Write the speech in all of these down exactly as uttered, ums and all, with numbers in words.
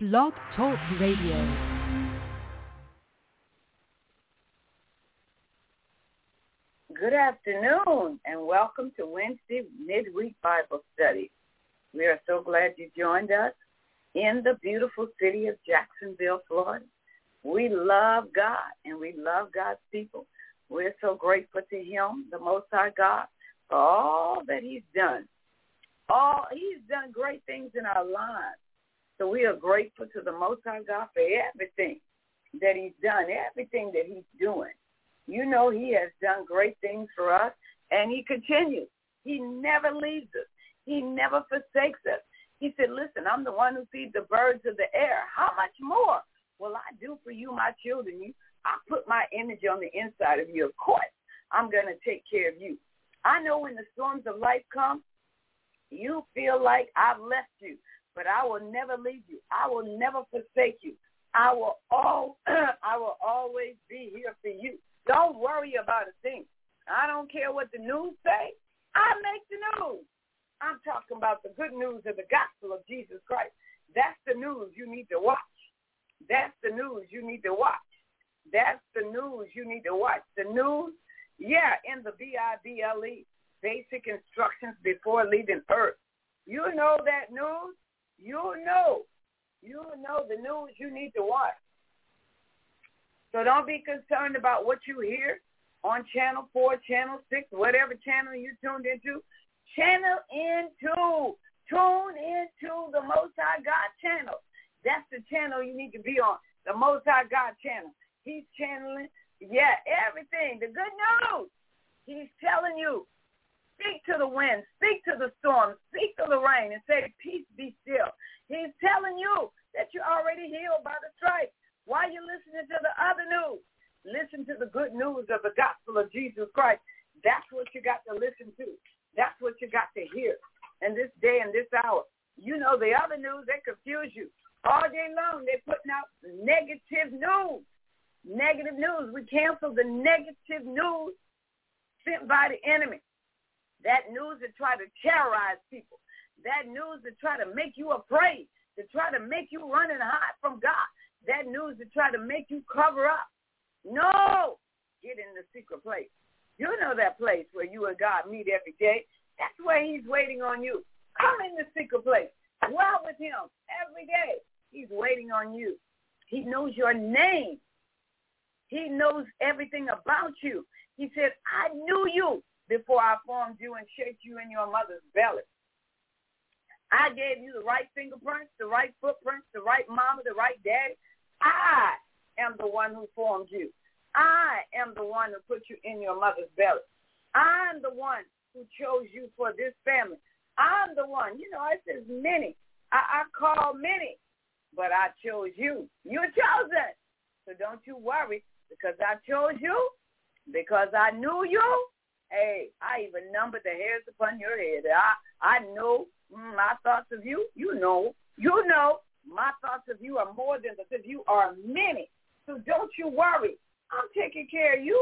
Blog Talk Radio. Good afternoon, and welcome to Wednesday Midweek Bible Study. We are so glad you joined us in the beautiful city of Jacksonville, Florida. We love God, and we love God's people. We're so grateful to Him, the Most High God, for all that He's done. All He's done great things in our lives. So we are grateful to the Most High God for everything that He's done, everything that He's doing. You know He has done great things for us, and He continues. He never leaves us. He never forsakes us. He said, listen, I'm the one who feeds the birds of the air. How much more will I do for you, my children? You, I put my image on the inside of you. Of course, I'm going to take care of you. I know when the storms of life come, you feel like I've left you, but I will never leave you. I will never forsake you. I will all, I will always be here for you. Don't worry about a thing. I don't care what the news say. I make the news. I'm talking about the good news of the gospel of Jesus Christ. That's the news you need to watch. That's the news you need to watch. That's the news you need to watch. The news, yeah, in the B I B L E, basic instructions before leaving earth. You know that news. You know. You know the news you need to watch. So don't be concerned about what you hear on Channel four, Channel six, whatever channel you tuned into. Channel into, tune into the Most High God channel. That's the channel you need to be on, the Most High God channel. He's channeling, yeah, everything, the good news. He's telling you, speak to the wind, speak to the storm, speak to the rain, and say, peace be still. He's telling you that you're already healed by the stripes. Why are you listening to the other news? Listen to the good news of the gospel of Jesus Christ. That's what you got to listen to. That's what you got to hear in this day and this hour. You know the other news, they confuse you. All day long, they're putting out negative news. Negative news. We cancel the negative news sent by the enemy. That news that try to terrorize people. That news that try to make you afraid, to try to make you run and hide from God. That news to try to make you cover up. No. Get in the secret place. You know that place where you and God meet every day. That's where He's waiting on you. Come in the secret place. Dwell with Him every day. He's waiting on you. He knows your name. He knows everything about you. He said, I knew you before I formed you and shaped you in your mother's belly. I gave you the right fingerprints, the right footprints, the right mama, the right daddy. I am the one who formed you. I am the one who put you in your mother's belly. I'm the one who chose you for this family. I'm the one. You know, I says many. I, I call many, but I chose you. You're chosen. So don't you worry because I chose you, because I knew you. Hey, I even numbered the hairs upon your head. I, I know my thoughts of you. You know. You know. My thoughts of you are more than the of you are many. So don't you worry. I'm taking care of you.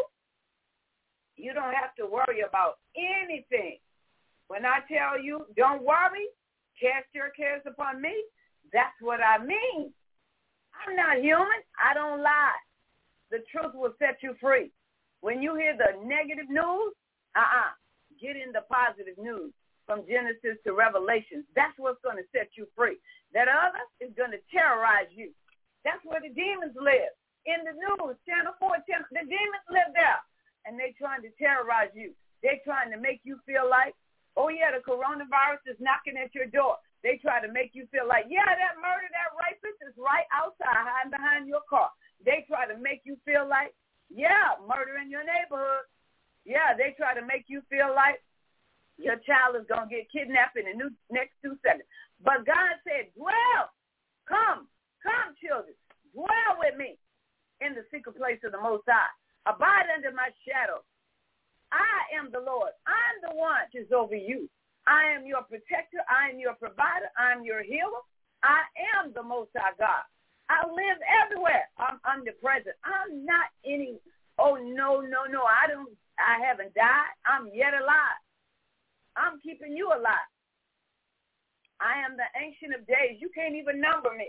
You don't have to worry about anything. When I tell you, don't worry, cast your cares upon me, that's what I mean. I'm not human. I don't lie. The truth will set you free. When you hear the negative news, uh-uh, get in the positive news. From Genesis to Revelation, that's what's going to set you free. That other is going to terrorize you. That's where the demons live. In the news, Channel four, channel, the demons live there, and they're trying to terrorize you. They're trying to make you feel like, oh, yeah, the coronavirus is knocking at your door. They try to make you feel like, yeah, that murder, that rapist is right outside, hiding behind your car. They try to make you feel like, yeah, murder in your neighborhood. Yeah, they try to make you feel like, your child is going to get kidnapped in the new, next two seconds. But God said, dwell, come, come, children, dwell with me in the secret place of the Most High. Abide under my shadow. I am the Lord. I'm the one who's over you. I am your protector. I am your provider. I am your healer. I am the Most High God. I live everywhere. I'm omnipresent. I'm not any, oh, no, no, no. I don't, I haven't died. I'm yet alive. I'm keeping you alive. I am the Ancient of Days. You can't even number me.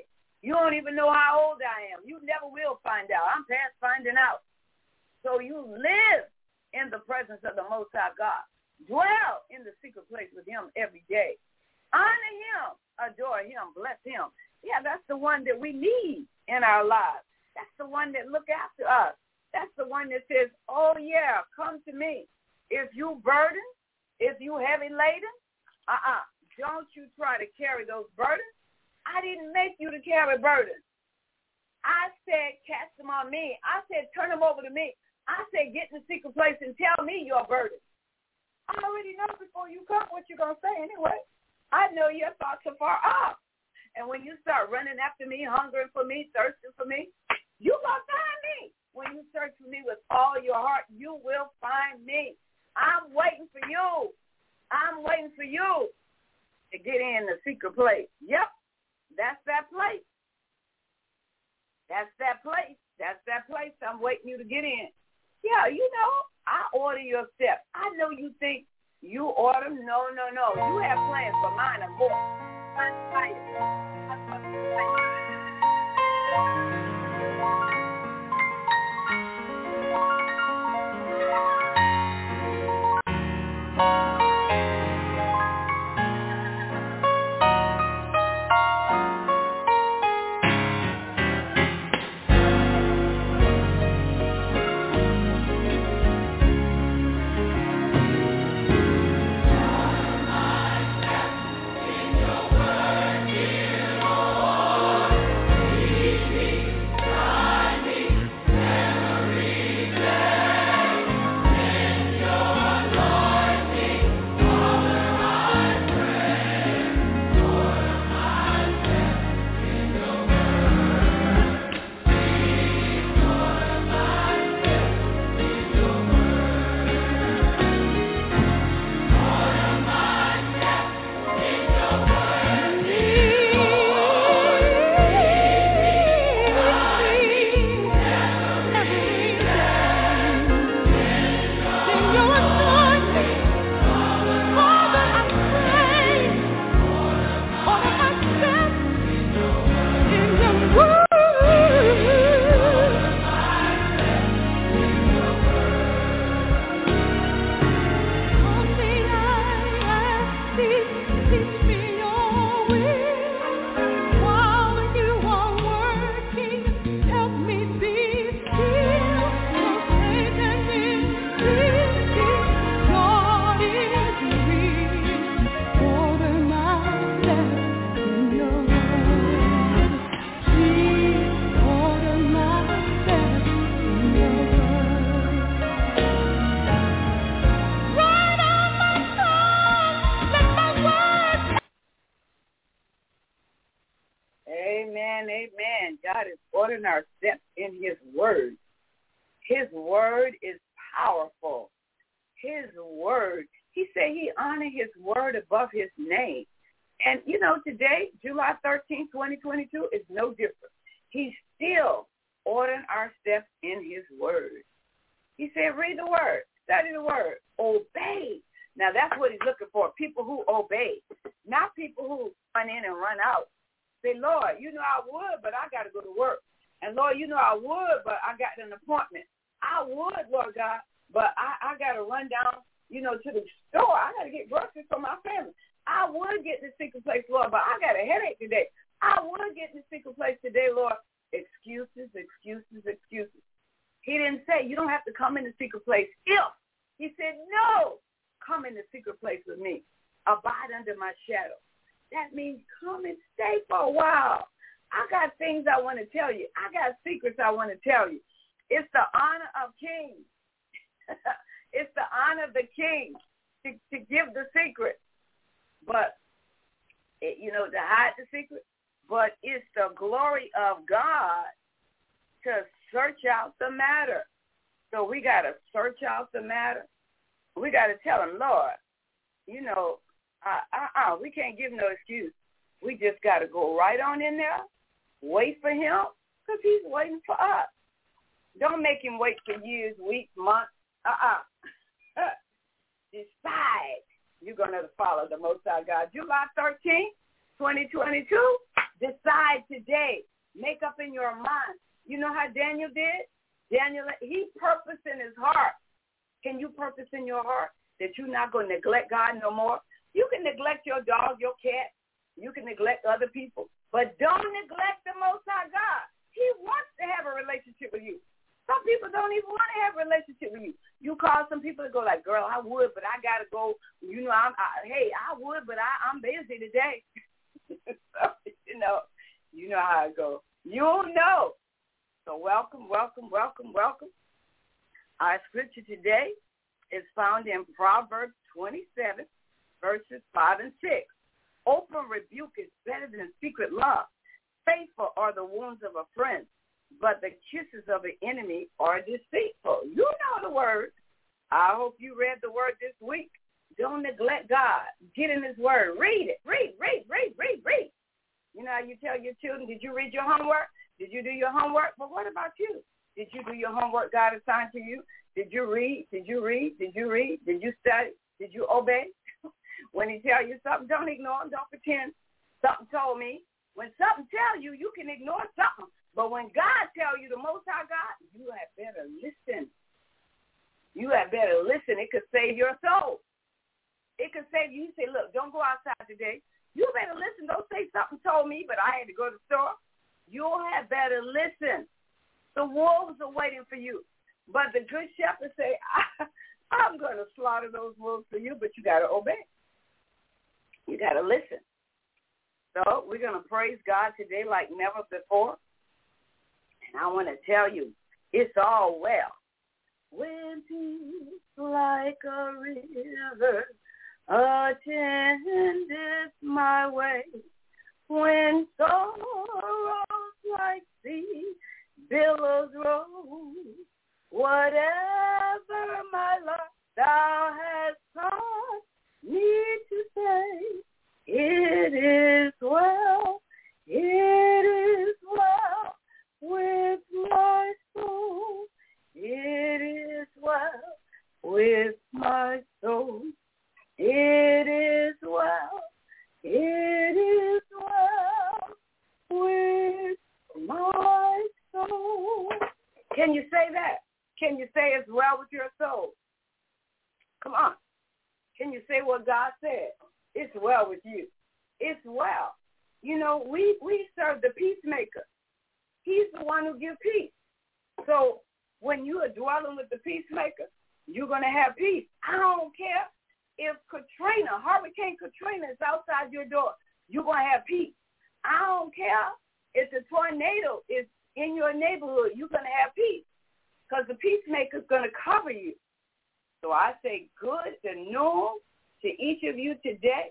You don't even know how old I am. You never will find out. I'm past finding out. So you live in the presence of the Most High God. Dwell in the secret place with him every day. Honor him. Adore him. Bless him. Yeah, that's the one that we need in our lives. That's the one that look after us. That's the one that says, oh, yeah, come to me. If you burden, if you heavy laden, uh-uh, don't you try to carry those burdens. I didn't make you to carry burdens. I said, cast them on me. I said, turn them over to me. I said, get in the secret place and tell me your burden. I already know before you come what you're going to say anyway. I know your thoughts are far off. And when you start running after me, hungering for me, thirsting for me, you going to find me. When you search for me with all your heart, you will find me. I'm waiting for you. I'm waiting for you to get in the secret place. Yep, that's that place. That's that place. That's that place I'm waiting you to get in. Yeah, you know, I order your steps. I know you think you order them. No, no, no. You have plans, but mine are more. I'm tired. Amen, amen. God is ordering our steps in his word. His word is powerful. His word, he said he honored his word above his name. And, you know, today, July thirteenth, twenty twenty-two, is no different. He's still ordering our steps in his word. He said, read the word, study the word, obey. Now, that's what he's looking for, people who obey, not people who run in and run out. Say, Lord, you know I would, but I got to go to work. And, Lord, you know I would, but I got an appointment. I would, Lord God, but I, I got to run down, you know, to the store. I got to get groceries for my family. I would get in the secret place, Lord, but I got a headache today. I would get in the secret place today, Lord. Excuses, excuses, excuses. He didn't say you don't have to come in the secret place if. He said, no, come in the secret place with me. Abide under my shadow. That means come and stay for a while. I got things I want to tell you. I got secrets I want to tell you. It's the honor of kings. It's the honor of the king to, to give the secret. But, it, you know, to hide the secret. But it's the glory of God to search out the matter. So we got to search out the matter. We got to tell him, Lord, you know, Uh, uh-uh, we can't give no excuse. We just got to go right on in there, wait for him, because he's waiting for us. Don't make him wait for years, weeks, months. Uh-uh. Decide you're going to follow the Most High God. July thirteenth, twenty twenty-two, decide today make up in your mind. You know how Daniel did? Daniel, he purposed in his heart. Can you purpose in your heart that you're not going to neglect God no more? You can neglect your dog, your cat. You can neglect other people. But don't neglect the Most High God. He wants to have a relationship with you. Some people don't even want to have a relationship with you. You call some people and go like, girl, I would, but I got to go. You know, I'm, I, hey, I would, but I, I'm busy today. So, you know, you know how it goes. You know. So welcome, welcome, welcome, welcome. Our scripture today is found in Proverbs twenty-seven, verses five and six. Open rebuke is better than secret love. Faithful are the wounds of a friend, but the kisses of an enemy are deceitful. You know the word. I hope you read the word this week. Don't neglect God. Get in his word. Read it. Read, read, read, read, read. You know how you tell your children, did you read your homework? Did you do your homework? But what about you? Did you do your homework God assigned to you? Did you read? Did you read? Did you read? Did you study? Did you obey? When he tell you something, don't ignore him. Don't pretend something told me. When something tell you, you can ignore something. But when God tell you, the Most High God, you had better listen. You had better listen. It could save your soul. It could save you. You say, look, don't go outside today. You better listen. Don't say something told me, but I had to go to the store. You'll have better listen. The wolves are waiting for you. But the good shepherd say, I, I'm going to slaughter those wolves for you, but you got to obey. You got to listen. So we're going to praise God today like never before. And I want to tell you, it's all well. When peace like a river attendeth my way, when sorrows like sea billows roll, whatever my Lord thou hast taught me to say, it is well, it is well with my soul, it is well with my soul, it is well, it is well with my soul. Can you say that? Can you say it's well with your soul? Come on. Can you say what God said? It's well with you. It's well. You know, we, we serve the peacemaker. He's the one who gives peace. So when you are dwelling with the peacemaker, you're going to have peace. I don't care if Katrina, Hurricane Katrina is outside your door. You're going to have peace. I don't care if the tornado is in your neighborhood. You're going to have peace because the peacemaker is going to cover you. So I say good noon to each of you today.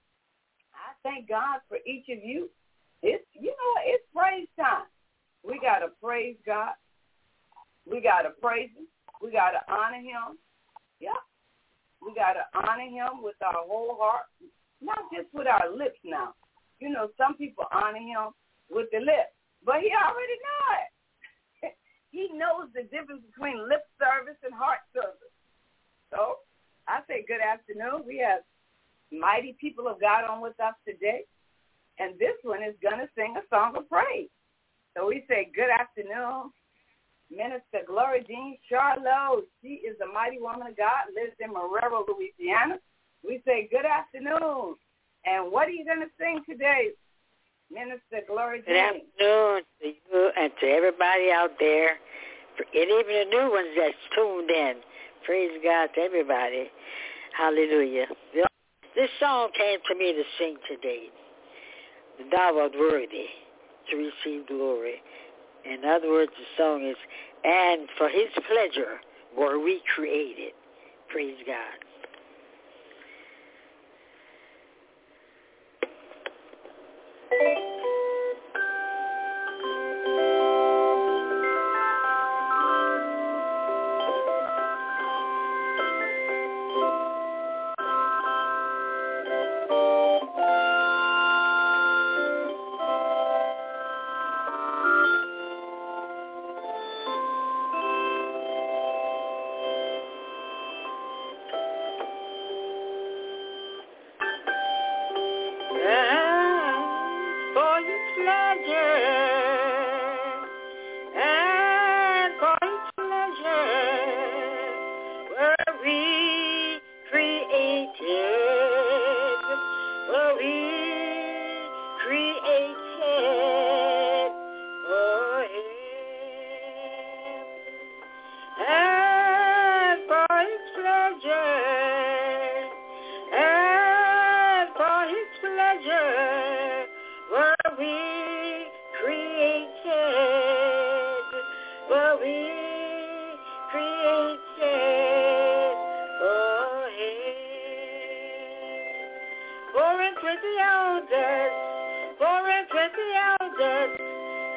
I thank God for each of you. It's, you know, it's praise time. We got to praise God. We got to praise him. We got to honor him. Yeah. We got to honor him with our whole heart, not just with our lips now. You know, some people honor him with the lips, but he already know it. He knows the difference between lip service and heart service. So I say good afternoon. We have mighty people of God on with us today, and this one is going to sing a song of praise. So we say good afternoon. Minister Gloria Jean Charlotte, she is a mighty woman of God, lives in Marrero, Louisiana. We say good afternoon. And what are you going to sing today, Minister Gloria Jean? Good afternoon to you and to everybody out there, and even the new ones that's tuned in. Praise God to everybody. Hallelujah. This song came to me to sing today. Thou art worthy to receive glory. In other words, the song is, and for his pleasure were we created. Praise God.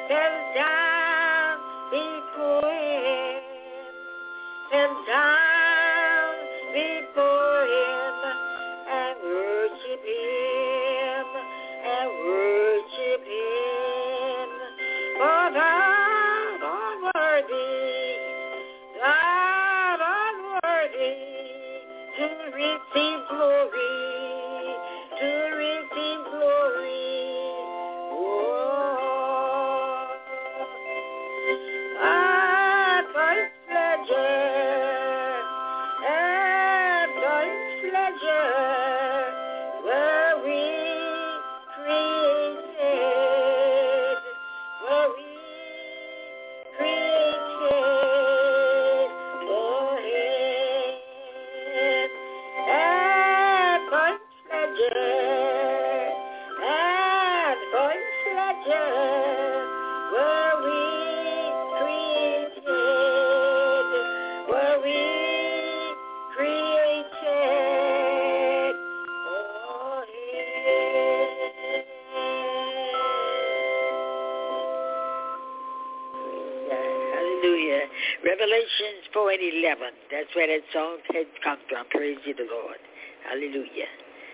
fell down before him, fell down before him, and worship him, and worship him. For thou art worthy, thou art worthy to receive glory, to receive glory. Oh, ah, thy pleasure, and thy pleasure were we created, were we created for him. And for pleasure, and for pleasure were we created, were we created for him. Hallelujah. Revelations four and eleven. That's where that song had come from. Praise you, the Lord. Hallelujah.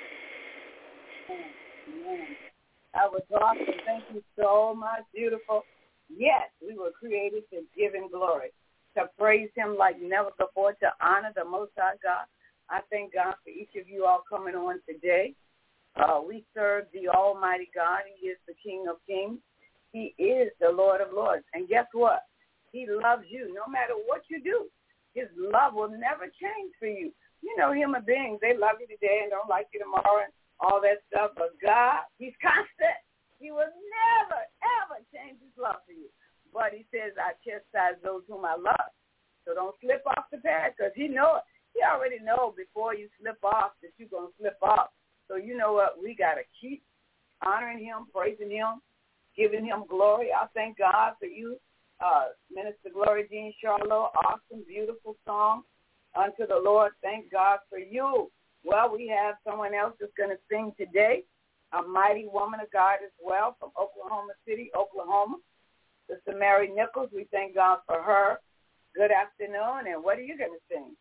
Amen. That was awesome. Thank you so much. Beautiful. Yes, we were created to give him glory, to praise him like never before, to honor the Most High God. I thank God for each of you all coming on today. Uh, we serve the Almighty God. He is the King of Kings. He is the Lord of Lords. And guess what? He loves you no matter what you do. His love will never change for you. You know, human beings, they love you today and don't like you tomorrow and all that stuff. But God, he's constant. He will never, ever change his love for you. But he says, I chastise those whom I love. So don't slip off the path because he knows. He already knows before you slip off that you're going to slip off. So you know what? We got to keep honoring him, praising him, giving him glory. I thank God for you, uh, Minister Gloria Jean Charlo. Awesome, beautiful song unto the Lord. Thank God for you. Well, we have someone else that's going to sing today, a mighty woman of God as well from Oklahoma City, Oklahoma. Sister Mary Nichols, we thank God for her. Good afternoon, and what are you going to sing?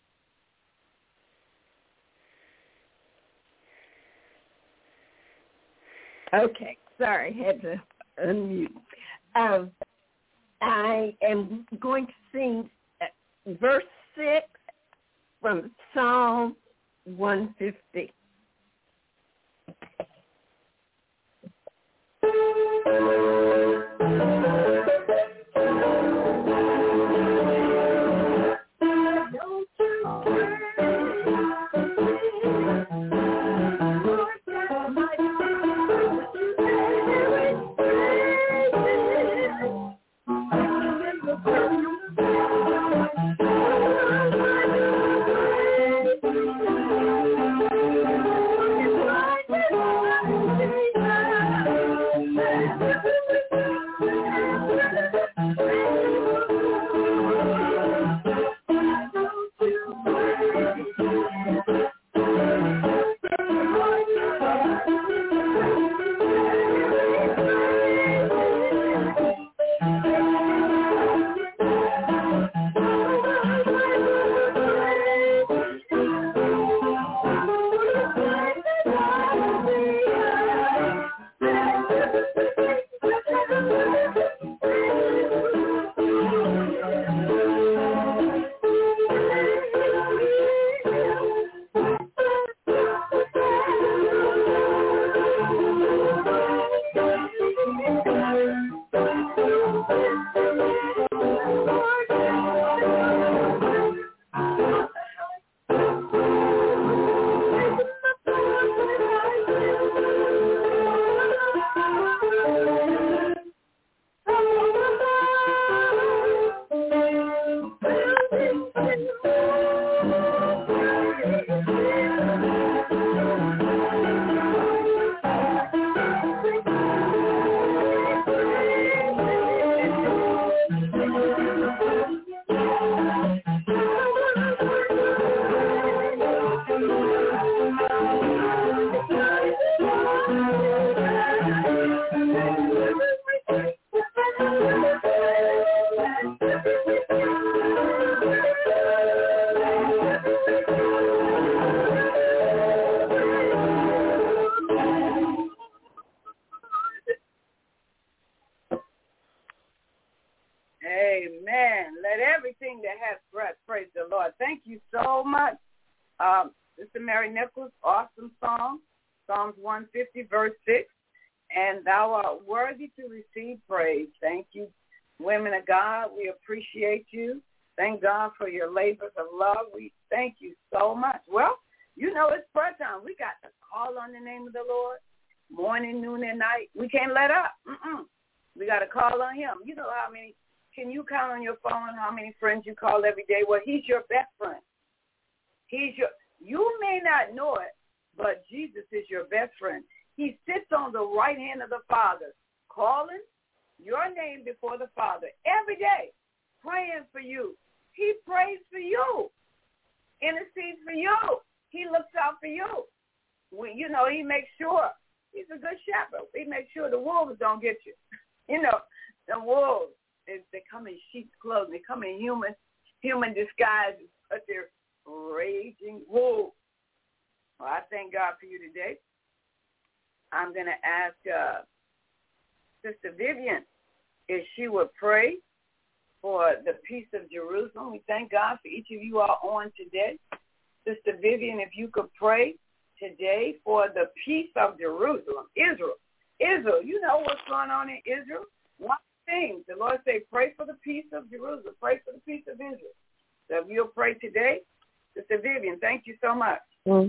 Okay, sorry, had to unmute. Um, I am going to sing verse six from Psalm one fifty. Amen. Let everything that has breath praise the Lord. Thank you so much, um, Sister Mary Nichols. Awesome song, Psalms one fifty, verse six. And thou art worthy to receive praise. Thank you, women of God. We appreciate you. Thank God for your labors of love. We thank you so much. Well, you know it's prayer time. We got to call on the name of the Lord morning, noon, and night. We can't let up. Mm-mm. We got to call on him. You know how many, can you count on your phone how many friends you call every day? Well, he's your best friend. He's your, you may not know it, but Jesus is your best friend. He sits on the right hand of the Father, calling your name before the Father every day, praying for you. He prays for you, intercedes for you. He looks out for you. We, you know, he makes sure. He's a good shepherd. He makes sure the wolves don't get you. You know, the wolves, they, they come in sheep's clothing. They come in human human disguises, but they're raging wolves. Well, I thank God for you today. I'm going to ask uh, Sister Vivian if she would pray for the peace of Jerusalem. We thank God for each of you all on today. Sister Vivian, if you could pray today for the peace of Jerusalem, Israel. Israel, you know what's going on in Israel? One thing, the Lord said, pray for the peace of Jerusalem. Pray for the peace of Israel. So if you'll pray today, Sister Vivian, thank you so much. Mm-hmm.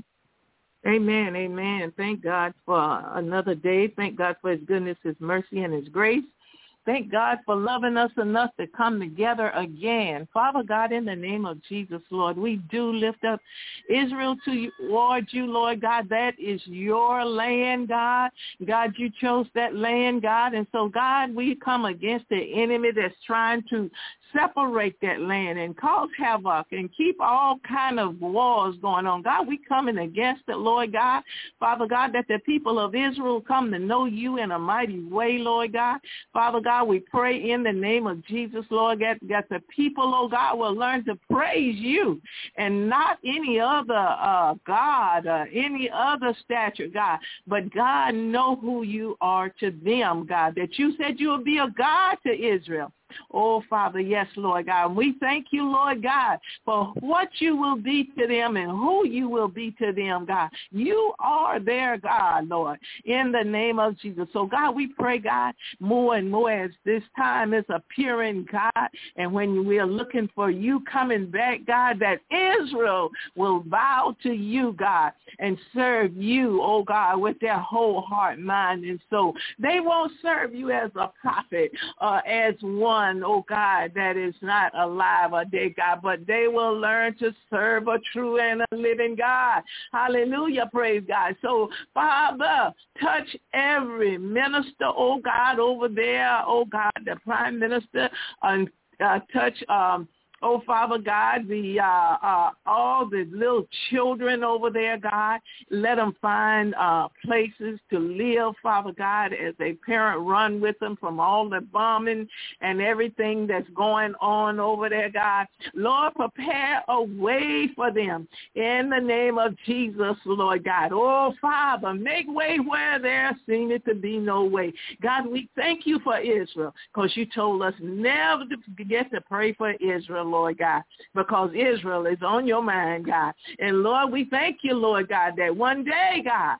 Amen, amen. Thank God for another day. Thank God for his goodness, his mercy, and his grace. Thank God for loving us enough to come together again. Father God, in the name of Jesus, Lord, we do lift up Israel to you, Lord, you, Lord God. That is your land, God. God, you chose that land, God. And so, God, we come against the enemy that's trying to separate that land and cause havoc and keep all kind of wars going on. God, we coming against it, Lord God. Father God, that the people of Israel come to know you in a mighty way, Lord God. Father God, we pray in the name of Jesus, Lord God, that the people, oh God, will learn to praise you and not any other uh, God, uh, any other stature, God. But God, know who you are to them, God, that you said you would be a God to Israel. Oh, Father, yes, Lord God. We thank you, Lord God, for what you will be to them and who you will be to them, God. You are their God, Lord, in the name of Jesus. So, God, we pray, God, more and more as this time is appearing, God, and when we are looking for you coming back, God, that Israel will bow to you, God, and serve you, oh God, with their whole heart, mind, and soul. They won't serve you as a prophet or as one, oh God, that is not alive or dead, God, but they will learn to serve a true and a living God. Hallelujah, praise God. So, Father, touch every minister, oh God, over there, oh God, the prime minister, and uh, touch um oh, Father God, the uh, uh, all the little children over there, God, let them find uh, places to live, Father God, as a parent run with them from all the bombing and everything that's going on over there, God. Lord, prepare a way for them in the name of Jesus, Lord God. Oh, Father, make way where there seemed to be no way. God, we thank you for Israel because you told us never to forget to pray for Israel, Lord God, because Israel is on your mind, God. And, Lord, we thank you, Lord God, that one day, God,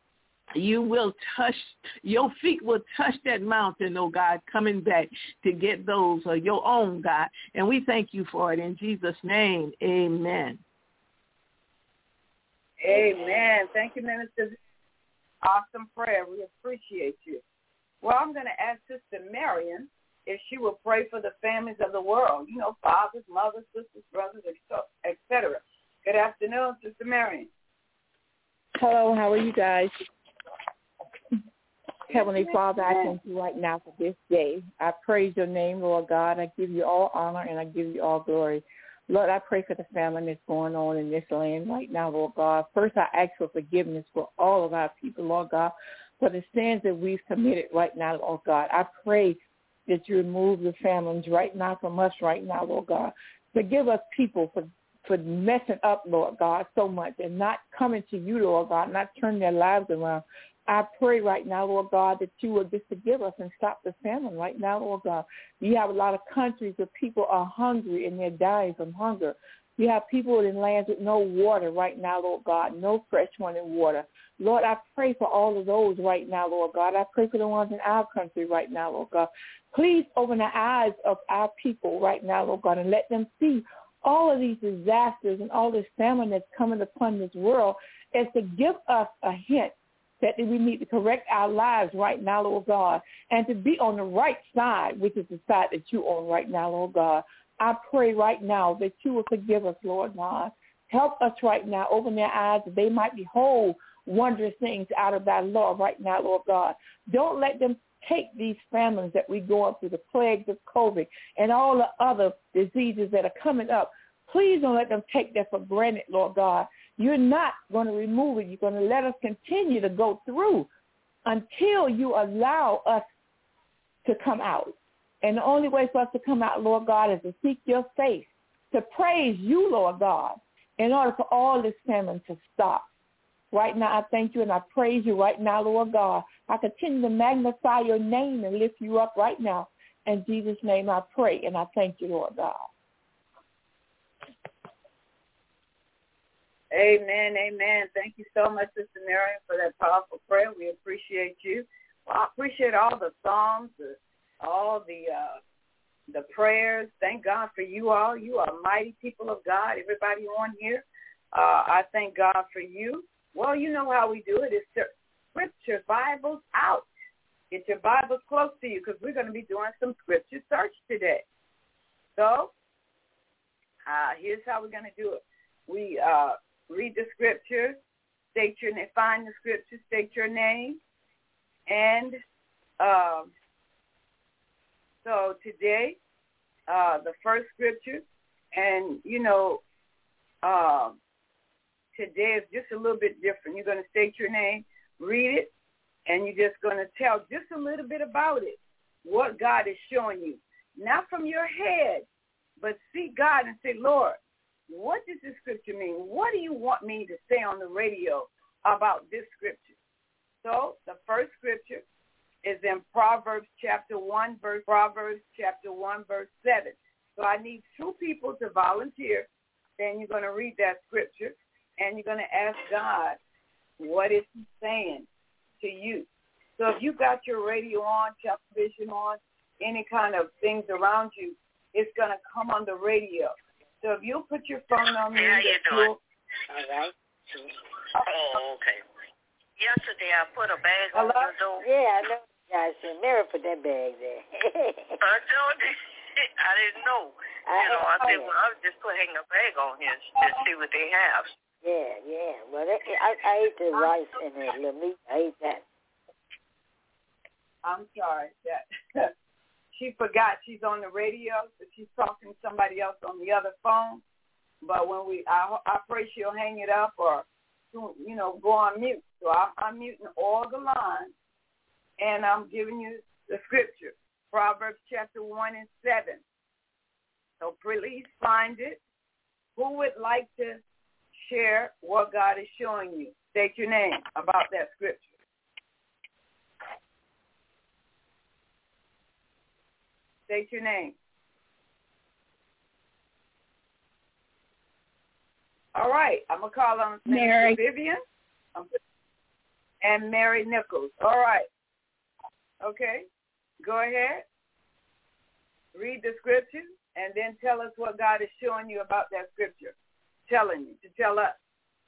you will touch, your feet will touch that mountain, oh God, coming back to get those of your own, God. And we thank you for it in Jesus' name. Amen. Amen. Thank you, Minister. Awesome prayer. We appreciate you. Well, I'm going to ask Sister Marion if she will pray for the families of the world, you know, fathers, mothers, sisters, brothers, et cetera. Good afternoon, Sister Marion. Hello, how are you guys? Heavenly Father, I thank you right now for this day. I praise your name, Lord God. I give you all honor and I give you all glory. Lord, I pray for the famine that's going on in this land right now, Lord God. First, I ask for forgiveness for all of our people, Lord God, for the sins that we've committed right now, Lord God. I pray that you remove the famines right now from us right now, Lord God. Forgive us people for, for messing up, Lord God, so much and not coming to you, Lord God, not turning their lives around. I pray right now, Lord God, that you would just forgive us and stop the famine right now, Lord God. You have a lot of countries where people are hungry and they're dying from hunger. You have people in lands with no water right now, Lord God, no fresh running water. Lord, I pray for all of those right now, Lord God. I pray for the ones in our country right now, Lord God. Please open the eyes of our people right now, Lord God, and let them see all of these disasters and all this famine that's coming upon this world as to give us a hint that we need to correct our lives right now, Lord God, and to be on the right side, which is the side that you're on right now, Lord God. I pray right now that you will forgive us, Lord God. Help us right now. Open their eyes that they might behold wondrous things out of thy law right now, Lord God. Don't let them take these famines that we're going through, the plagues of COVID and all the other diseases that are coming up. Please don't let them take that for granted, Lord God. You're not going to remove it. You're going to let us continue to go through until you allow us to come out. And the only way for us to come out, Lord God, is to seek your face, to praise you, Lord God, in order for all this famine to stop. Right now, I thank you and I praise you right now, Lord God. I continue to magnify your name and lift you up right now. In Jesus' name I pray and I thank you, Lord God. Amen, amen. Thank you so much, Sister Miriam, for that powerful prayer. We appreciate you. Well, I appreciate all the songs, the, all the uh, the prayers. Thank God for you all. You are mighty people of God, everybody on here. Uh, I thank God for you. Well, you know how we do it. It's Scripture Bibles out. Get your Bibles close to you because we're going to be doing some Scripture search today. So uh, here's how we're going to do it. We uh, read the Scripture, state your name, find the Scripture, state your name, and um, so today, uh, the first Scripture, and you know, uh, today is just a little bit different. You're going to state your name, read it, and you're just going to tell just a little bit about it, what God is showing you. Not from your head, but seek God and say, Lord, what does this Scripture mean? What do you want me to say on the radio about this Scripture? So the first Scripture is in Proverbs chapter one, verse Proverbs chapter one, verse seven. So I need two people to volunteer. Then you're going to read that Scripture, and you're going to ask God, what is he saying to you? So if you got your radio on, television on, any kind of things around you, it's going to come on the radio. So if you'll put your phone on me. How you doing? All right. Oh, okay. Yesterday I put a bag Hello? on the door. Yeah, I know. Yeah, I said, Mary put that bag there. I told you. I didn't know. I, You know, I oh, said, yeah. well, I'll just put hang a bag on here to see what they have. Yeah, yeah. Well, that, I, I ate the rice and the little meat. I ate that. I'm sorry. That she forgot she's on the radio, so she's talking to somebody else on the other phone. But when we, I, I pray she'll hang it up or, you know, go on mute. So I'm, I'm muting all the lines, and I'm giving you the Scripture, Proverbs chapter one and seven. So please find it. Who would like to share what God is showing you? State your name about that Scripture. State your name. All right. I'm going to call on Mary. Vivian and Mary Nichols. All right. Okay. Go ahead. Read the Scripture and then tell us what God is showing you about that Scripture. Telling you to tell us.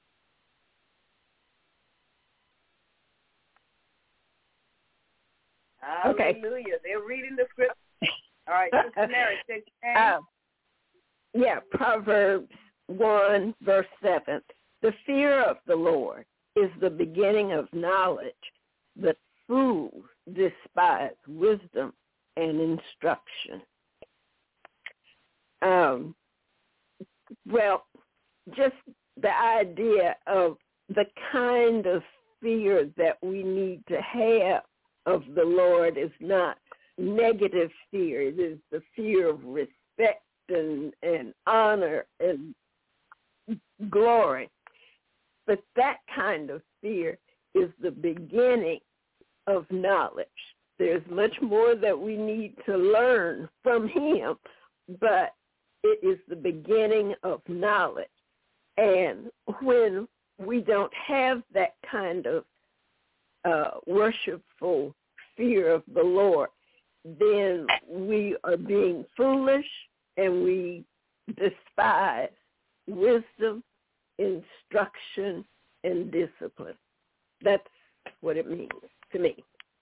Okay. Hallelujah. They're reading the Scripture. All right, Sister Mary, take your name. Uh, yeah, Proverbs one, verse seven. The fear of the Lord is the beginning of knowledge, but fools despise wisdom and instruction. Um, well, just the idea of the kind of fear that we need to have of the Lord is not negative fear. It is the fear of respect and, and honor and glory. But that kind of fear is the beginning of knowledge. There's much more that we need to learn from him, but it is the beginning of knowledge. And when we don't have that kind of uh, worshipful fear of the Lord, then we are being foolish and we despise wisdom, instruction, and discipline. That's what it means to me.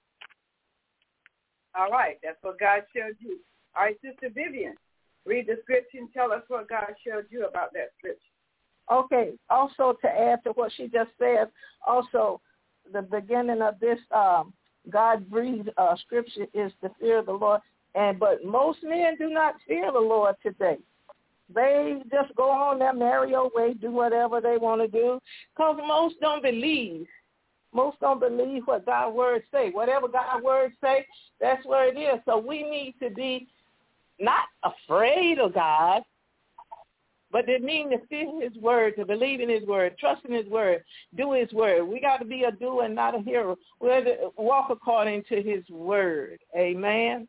All right, that's what God showed you. All right, Sister Vivian, read the scripture and tell us what God showed you about that scripture. Okay, also to add to what she just said, also the beginning of this um, God-breathed uh, scripture is the fear of the Lord. And but most men do not fear the Lord today. They just go on their merry old way, do whatever they want to do, because most don't believe. Most don't believe what God's words say. Whatever God's words say, that's where it is. So we need to be not afraid of God, but they mean to fear his word, to believe in his word, trust in his word, do his word. We got to be a doer and not a hearer. We have to walk according to his word. Amen.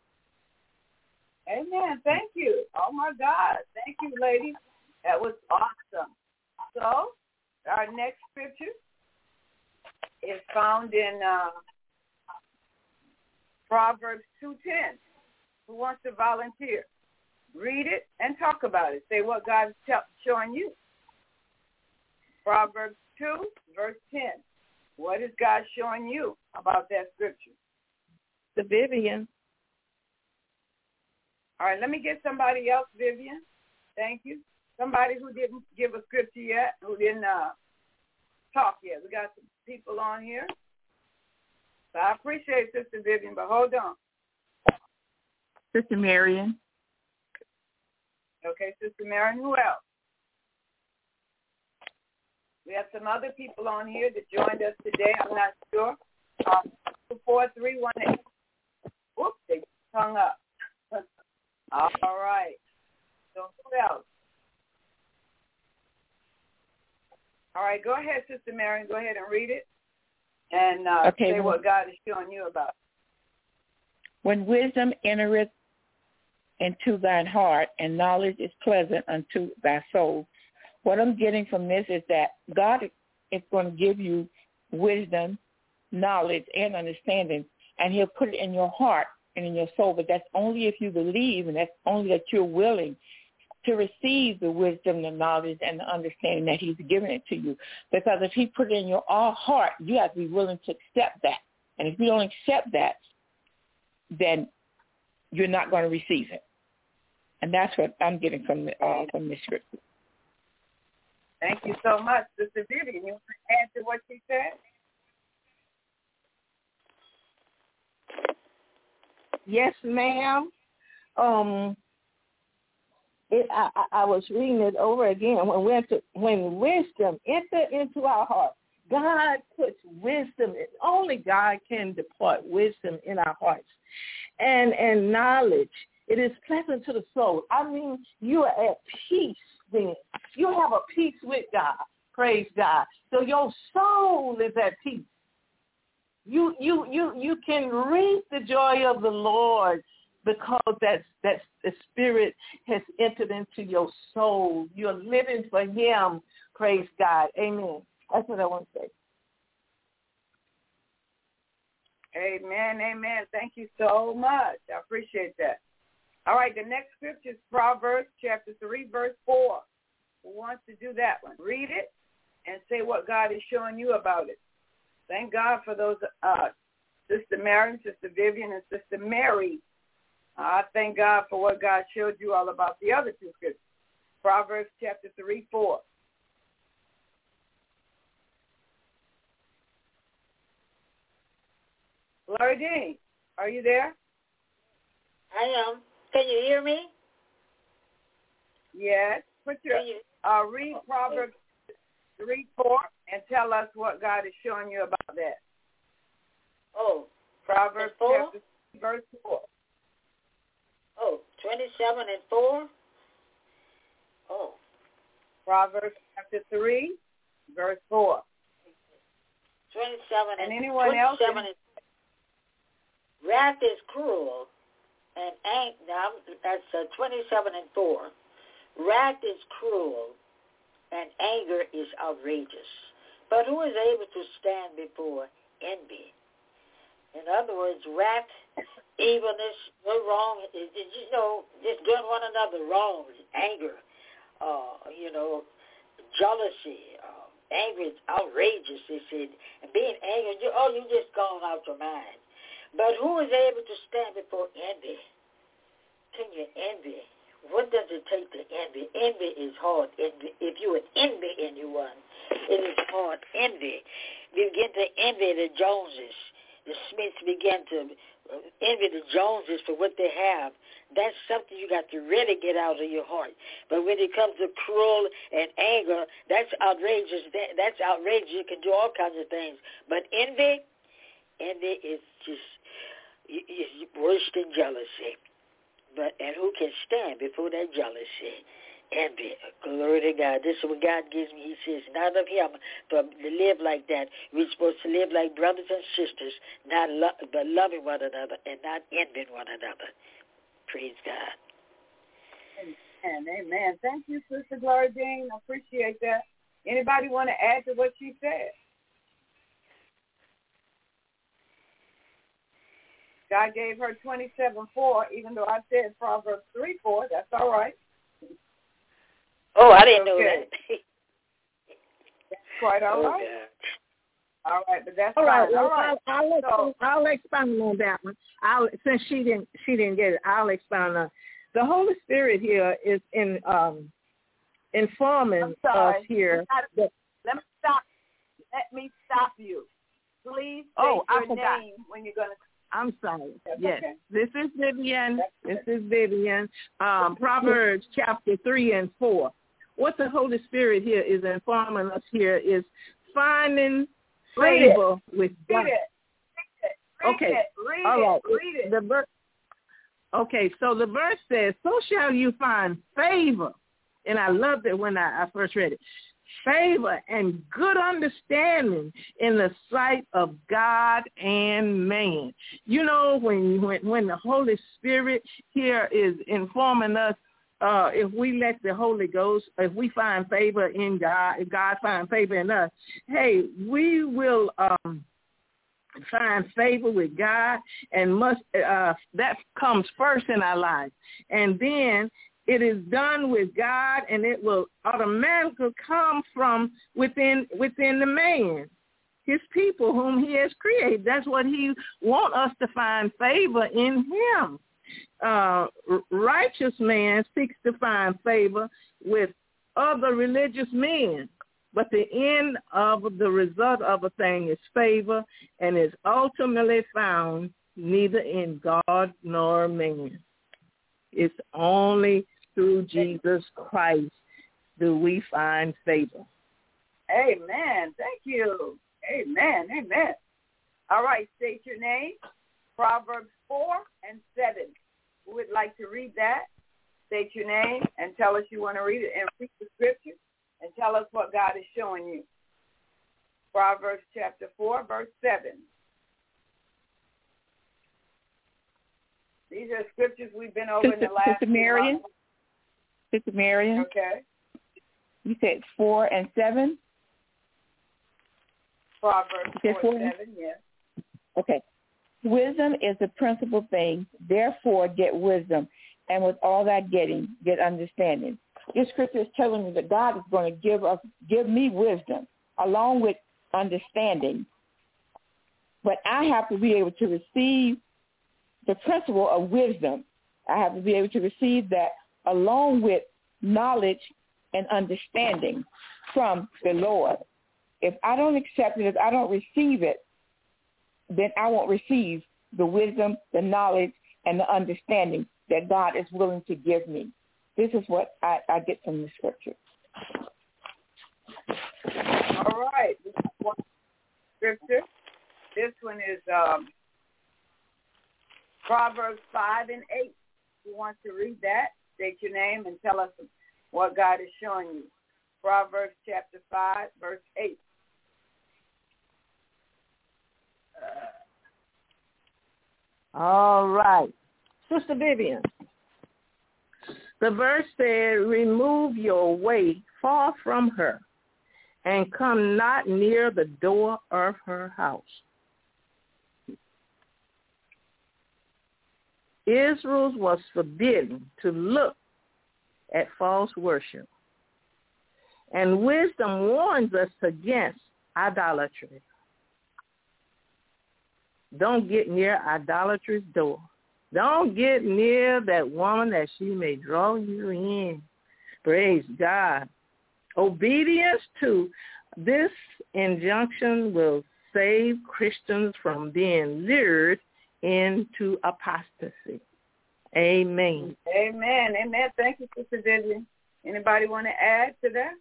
Amen. Thank you. Oh, my God. Thank you, ladies. That was awesome. So our next scripture is found in uh, Proverbs two ten. Who wants to volunteer? Read it and talk about it. Say what God is t- showing you. Proverbs two, verse ten. What is God showing you about that scripture? The Vivian. All right, let me get somebody else, Vivian. Thank you. Somebody who didn't give a scripture yet, who didn't uh, talk yet. We got some people on here. So I appreciate Sister Vivian, but hold on. Sister Marion. Okay, Sister Marion, who else? We have some other people on here that joined us today. I'm not sure. Um, two four three one eight. Whoops, they hung up. All right. So who else? All right, go ahead, Sister Marion. Go ahead and read it and uh, okay, say well, what God is showing you about. When wisdom entereth into thine heart, and knowledge is pleasant unto thy soul. What I'm getting from this is that God is going to give you wisdom, knowledge, and understanding, and he'll put it in your heart and in your soul, but that's only if you believe, and that's only that you're willing to receive the wisdom, the knowledge, and the understanding that he's given it to you. Because if he put it in your heart, you have to be willing to accept that. And if you don't accept that, then you're not going to receive it. And that's what I'm getting from the, uh, from this scripture. Thank you so much, Sister Vivian. You want to add to what she said? Yes, ma'am. Um, it, I, I was reading it over again. When, we to, when wisdom entered into our heart, God puts wisdom. Only God can depart wisdom in our hearts. And and knowledge, it is pleasant to the soul. I mean, you are at peace then. You have a peace with God. Praise God. So your soul is at peace. You you you you can reap the joy of the Lord because that's that's the Spirit has entered into your soul. You're living for him. Praise God. Amen. That's what I want to say. Amen, amen. Thank you so much. I appreciate that. All right, the next scripture is Proverbs chapter three, verse four. Who wants to do that one? Read it and say what God is showing you about it. Thank God for those, uh, Sister Marion, Sister Vivian, and Sister Mary. Uh, I thank God for what God showed you all about the other two scriptures. Proverbs chapter three, four. Gloria Dean, are you there? I am. Can you hear me? Yes. Put your you, uh, read Proverbs three, four, and tell us what God is showing you about that. Oh, Proverbs four? chapter three, verse four. Oh, twenty-seven and four. Oh. Proverbs chapter three, verse four. twenty-seven And and anyone else? twenty-seven and, wrath is cruel, and ang- now that's uh, twenty-seven and four. Wrath is cruel, and anger is outrageous. But who is able to stand before envy? In other words, wrath, evilness, no wrong, is, is, you know, just doing one another wrong, anger, uh, you know, jealousy, uh, anger is outrageous, they said, and being angry, you, oh, you just gone out your mind. But who is able to stand before envy? Can you envy? What does it take to envy? Envy is hard. Envy. If you would envy anyone, it is hard. Envy. You begin to envy the Joneses. The Smiths begin to envy the Joneses for what they have. That's something you got to really get out of your heart. But when it comes to cruel and anger, that's outrageous. That, that's outrageous. You can do all kinds of things. But envy, envy is just is worse than jealousy. But and who can stand before that jealousy? Envy. Glory to God. This is what God gives me. He says, not of him, but to live like that. We're supposed to live like brothers and sisters, not lo- but loving one another and not envying one another. Praise God. Amen. Amen. Thank you, Sister Gloria Jean. I appreciate that. Anybody want to add to what she said? God gave her twenty-seven four, even though I said Proverbs three four. That's all right. Oh, I didn't okay. know that. That's quite all oh, right. God. All right, but that's all fine. right. Well, all right. I'll, I'll, so, I'll expound on that one. I'll since she didn't she didn't get it. I'll expound on. The Holy Spirit here is in um, informing us here. That, let me stop. Let me stop you. Please say oh, your I forgot. name when you're going to. I'm sorry. That's yes, okay. This is Vivian. That's this is Vivian. Um, Proverbs chapter three and four. What the Holy Spirit here is informing us here is finding Read favor it. with God. Read it. Read okay. it. Read All right. it. Read it. The verse. Okay, so the verse says, "So shall you find favor," and I loved it when I, I first read it. Favor and good understanding in the sight of God and man. You know, when when when the Holy Spirit here is informing us, uh, if we let the Holy Ghost, if we find favor in God, if God find favor in us, hey, we will um, find favor with God, and must uh, that comes first in our lives, and then it is done with God, and it will automatically come from within within the man, his people whom he has created. That's what he wants us to find favor in him. Uh, righteous man seeks to find favor with other religious men, but the end of the result of a thing is favor, and is ultimately found neither in God nor man. It's only through Jesus Christ do we find favor. Amen. Thank you. Amen. Amen. All right, state your name. Proverbs four and seven. Who would like to read that? State your name and tell us you want to read it, and read the scripture and tell us what God is showing you. Proverbs chapter four, verse seven. These are scriptures we've been over Sister, in the last Sister Marion. Sister Marion. Okay. You said four and seven? Proverbs four, four and seven, yes. Okay. Wisdom is the principal thing. Therefore, get wisdom. And with all that getting, get understanding. This scripture is telling me that God is going to give us, give me wisdom along with understanding. But I have to be able to receive the principle of wisdom. I have to be able to receive that along with knowledge and understanding from the Lord. If I don't accept it, if I don't receive it, then I won't receive the wisdom, the knowledge, and the understanding that God is willing to give me. This is what I, I get from the scripture. All right. This is one scripture. This one is um, Proverbs five and eight. If you want to read that, state your name and tell us what God is showing you. Proverbs chapter five, verse eight. All right. Sister Vivian. The verse said, remove your way far from her and come not near the door of her house. Israel was forbidden to look at false worship. And wisdom warns us against idolatry. Don't get near idolatry's door. Don't get near that woman that she may draw you in. Praise God. Obedience to this injunction will save Christians from being lured into apostasy. Amen. Amen. Amen. Thank you, Sister Vivian. Anybody want to add to that?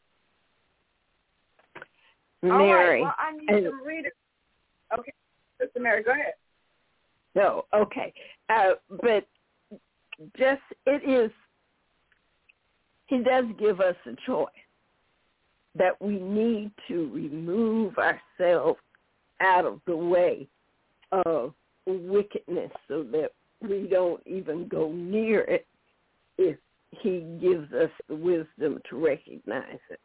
Mary. All right. Well, I need and, some readers. Okay. Sister Mary, go ahead. No, okay. Uh, but just, it is, he does give us a choice that we need to remove ourselves out of the way of wickedness so that we don't even go near it if he gives us the wisdom to recognize it.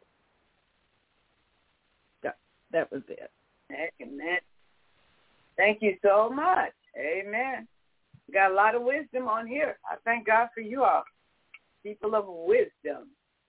That, that was it. Amen. Thank you so much. Amen. Got a lot of wisdom on here. I thank God for you all, people of wisdom.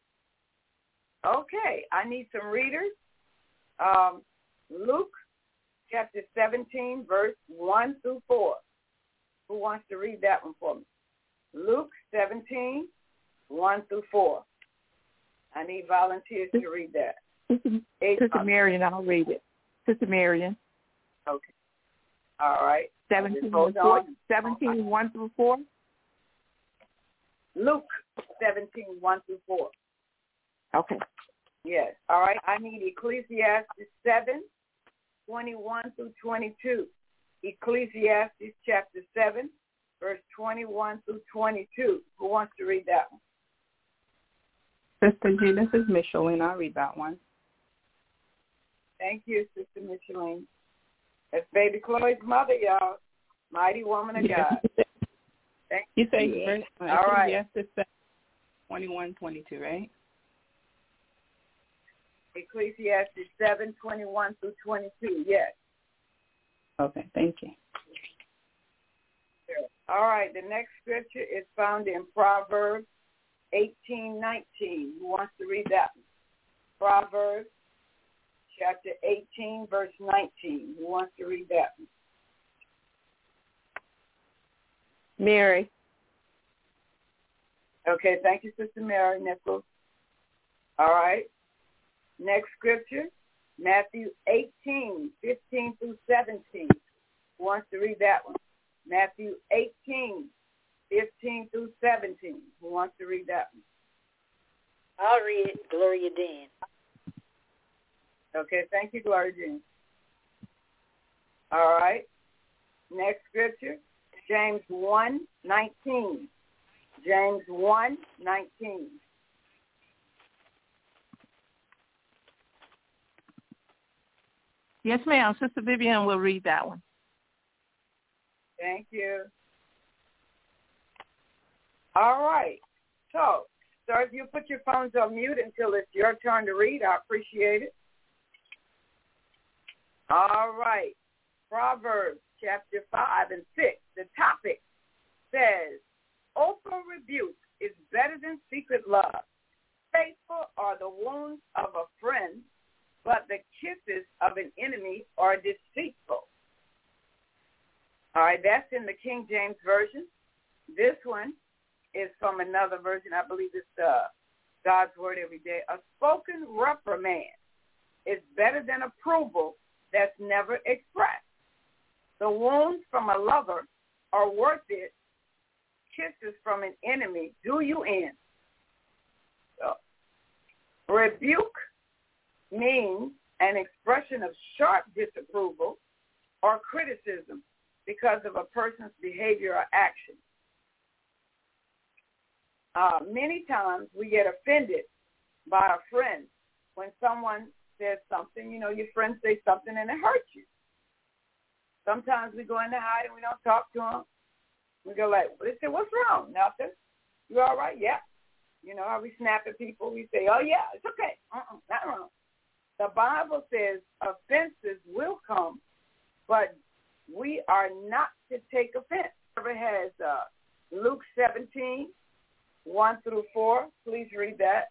Okay, I need some readers. Um, Luke chapter seventeen, verse one through four. Who wants to read that one for me? Luke seventeen, one through four. I need volunteers to read that. Sister Marion, I'll read it. Sister Marion. Okay. All right. seventeen, seventeen, one through four. Luke seventeen, one through four. Okay. Yes. All right. I need Ecclesiastes seven, twenty-one through twenty-two. Ecclesiastes chapter seven, verse twenty-one through twenty-two. Who wants to read that one? Sister G, this is Micheline. I'll read that one. Thank you, Sister Micheline. That's baby Chloe's mother, y'all. Mighty woman of yes. God. Thank you. Say you. verse, uh, all right. Ecclesiastes twenty-one, twenty-two, right? Ecclesiastes seven, twenty-one through twenty-two, yes. Okay, thank you. All right, the next scripture is found in Proverbs eighteen, nineteen. Who wants to read that one? Proverbs chapter eighteen, verse nineteen. Who wants to read that one? Mary. Okay, thank you, Sister Mary Nichols. All right. Next scripture, Matthew eighteen, fifteen through seventeen. Who wants to read that one? Matthew eighteen, fifteen through seventeen. Who wants to read that one? I'll read it, Gloria Dean. Okay, thank you, Gloria Dean. All right. Next scripture, James one, nineteen. James one, nineteen. Yes, ma'am. Sister Vivian will read that one. Thank you. All right. So, so if you put your phones on mute until it's your turn to read, I appreciate it. All right. Proverbs chapter five and six. The topic says, open rebuke is better than secret love. Faithful are the wounds of a friend, but the kisses of an enemy are deceitful. All right, that's in the King James Version. This one is from another version. I believe it's uh, God's Word Every Day. A spoken reprimand is better than approval that's never expressed. The wounds from a lover are worth it. Kisses from an enemy do you in. So, rebuke means an expression of sharp disapproval or criticism because of a person's behavior or action. Uh, many times we get offended by a friend when someone says something. You know, your friend says something and it hurts you. Sometimes we go in the hide and we don't talk to them. We go like, they say, what's wrong? Nothing. You all right? Yeah. You know how we snap at people? We say, oh, yeah, it's okay. Uh-uh, not wrong. The Bible says offenses will come, but we are not to take offense. It has uh, Luke seventeen, one through four. Please read that.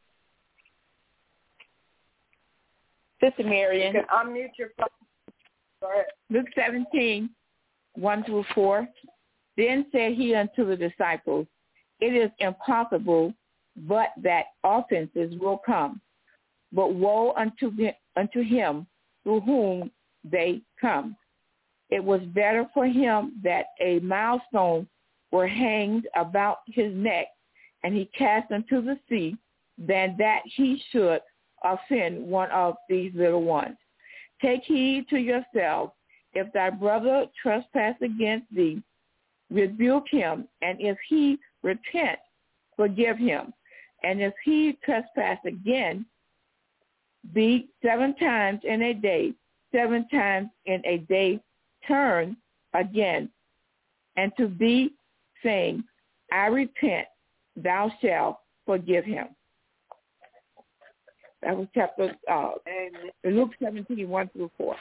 Sister Marion. You can unmute your phone. Go ahead. Luke seventeen, one through four. Then said he unto the disciples, it is impossible but that offenses will come. But woe unto, the, unto him through whom they come. It was better for him that a millstone were hanged about his neck and he cast into the sea than that he should offend one of these little ones. Take heed to yourself. If thy brother trespass against thee, rebuke him, and if he repent, forgive him. And if he trespass again, be seven times in a day, seven times in a day, turn again, and to thee, saying, I repent, thou shalt forgive him. That was chapter uh, Luke seventeen, one through four.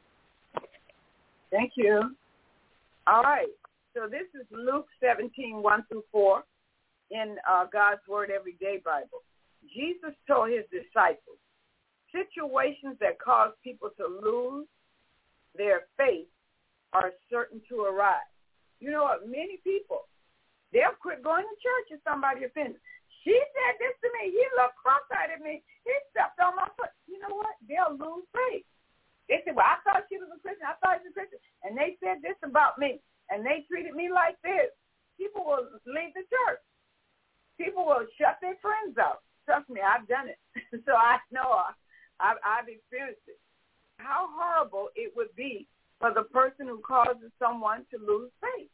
Thank you. All right. So this is Luke seventeen, one through four in uh, God's Word Everyday Bible. Jesus told his disciples, situations that cause people to lose their faith are certain to arise. You know what? Many people, they'll quit going to church if somebody offends. She said this to me. He looked cross-eyed at me. He stepped on my foot. You know what? They'll lose faith. They said, well, I thought she was a Christian. I thought she was a Christian. And they said this about me. And they treated me like this. People will leave the church. People will shut their friends out. Trust me, I've done it. So I know I've, I've experienced it. How horrible it would be for the person who causes someone to lose faith.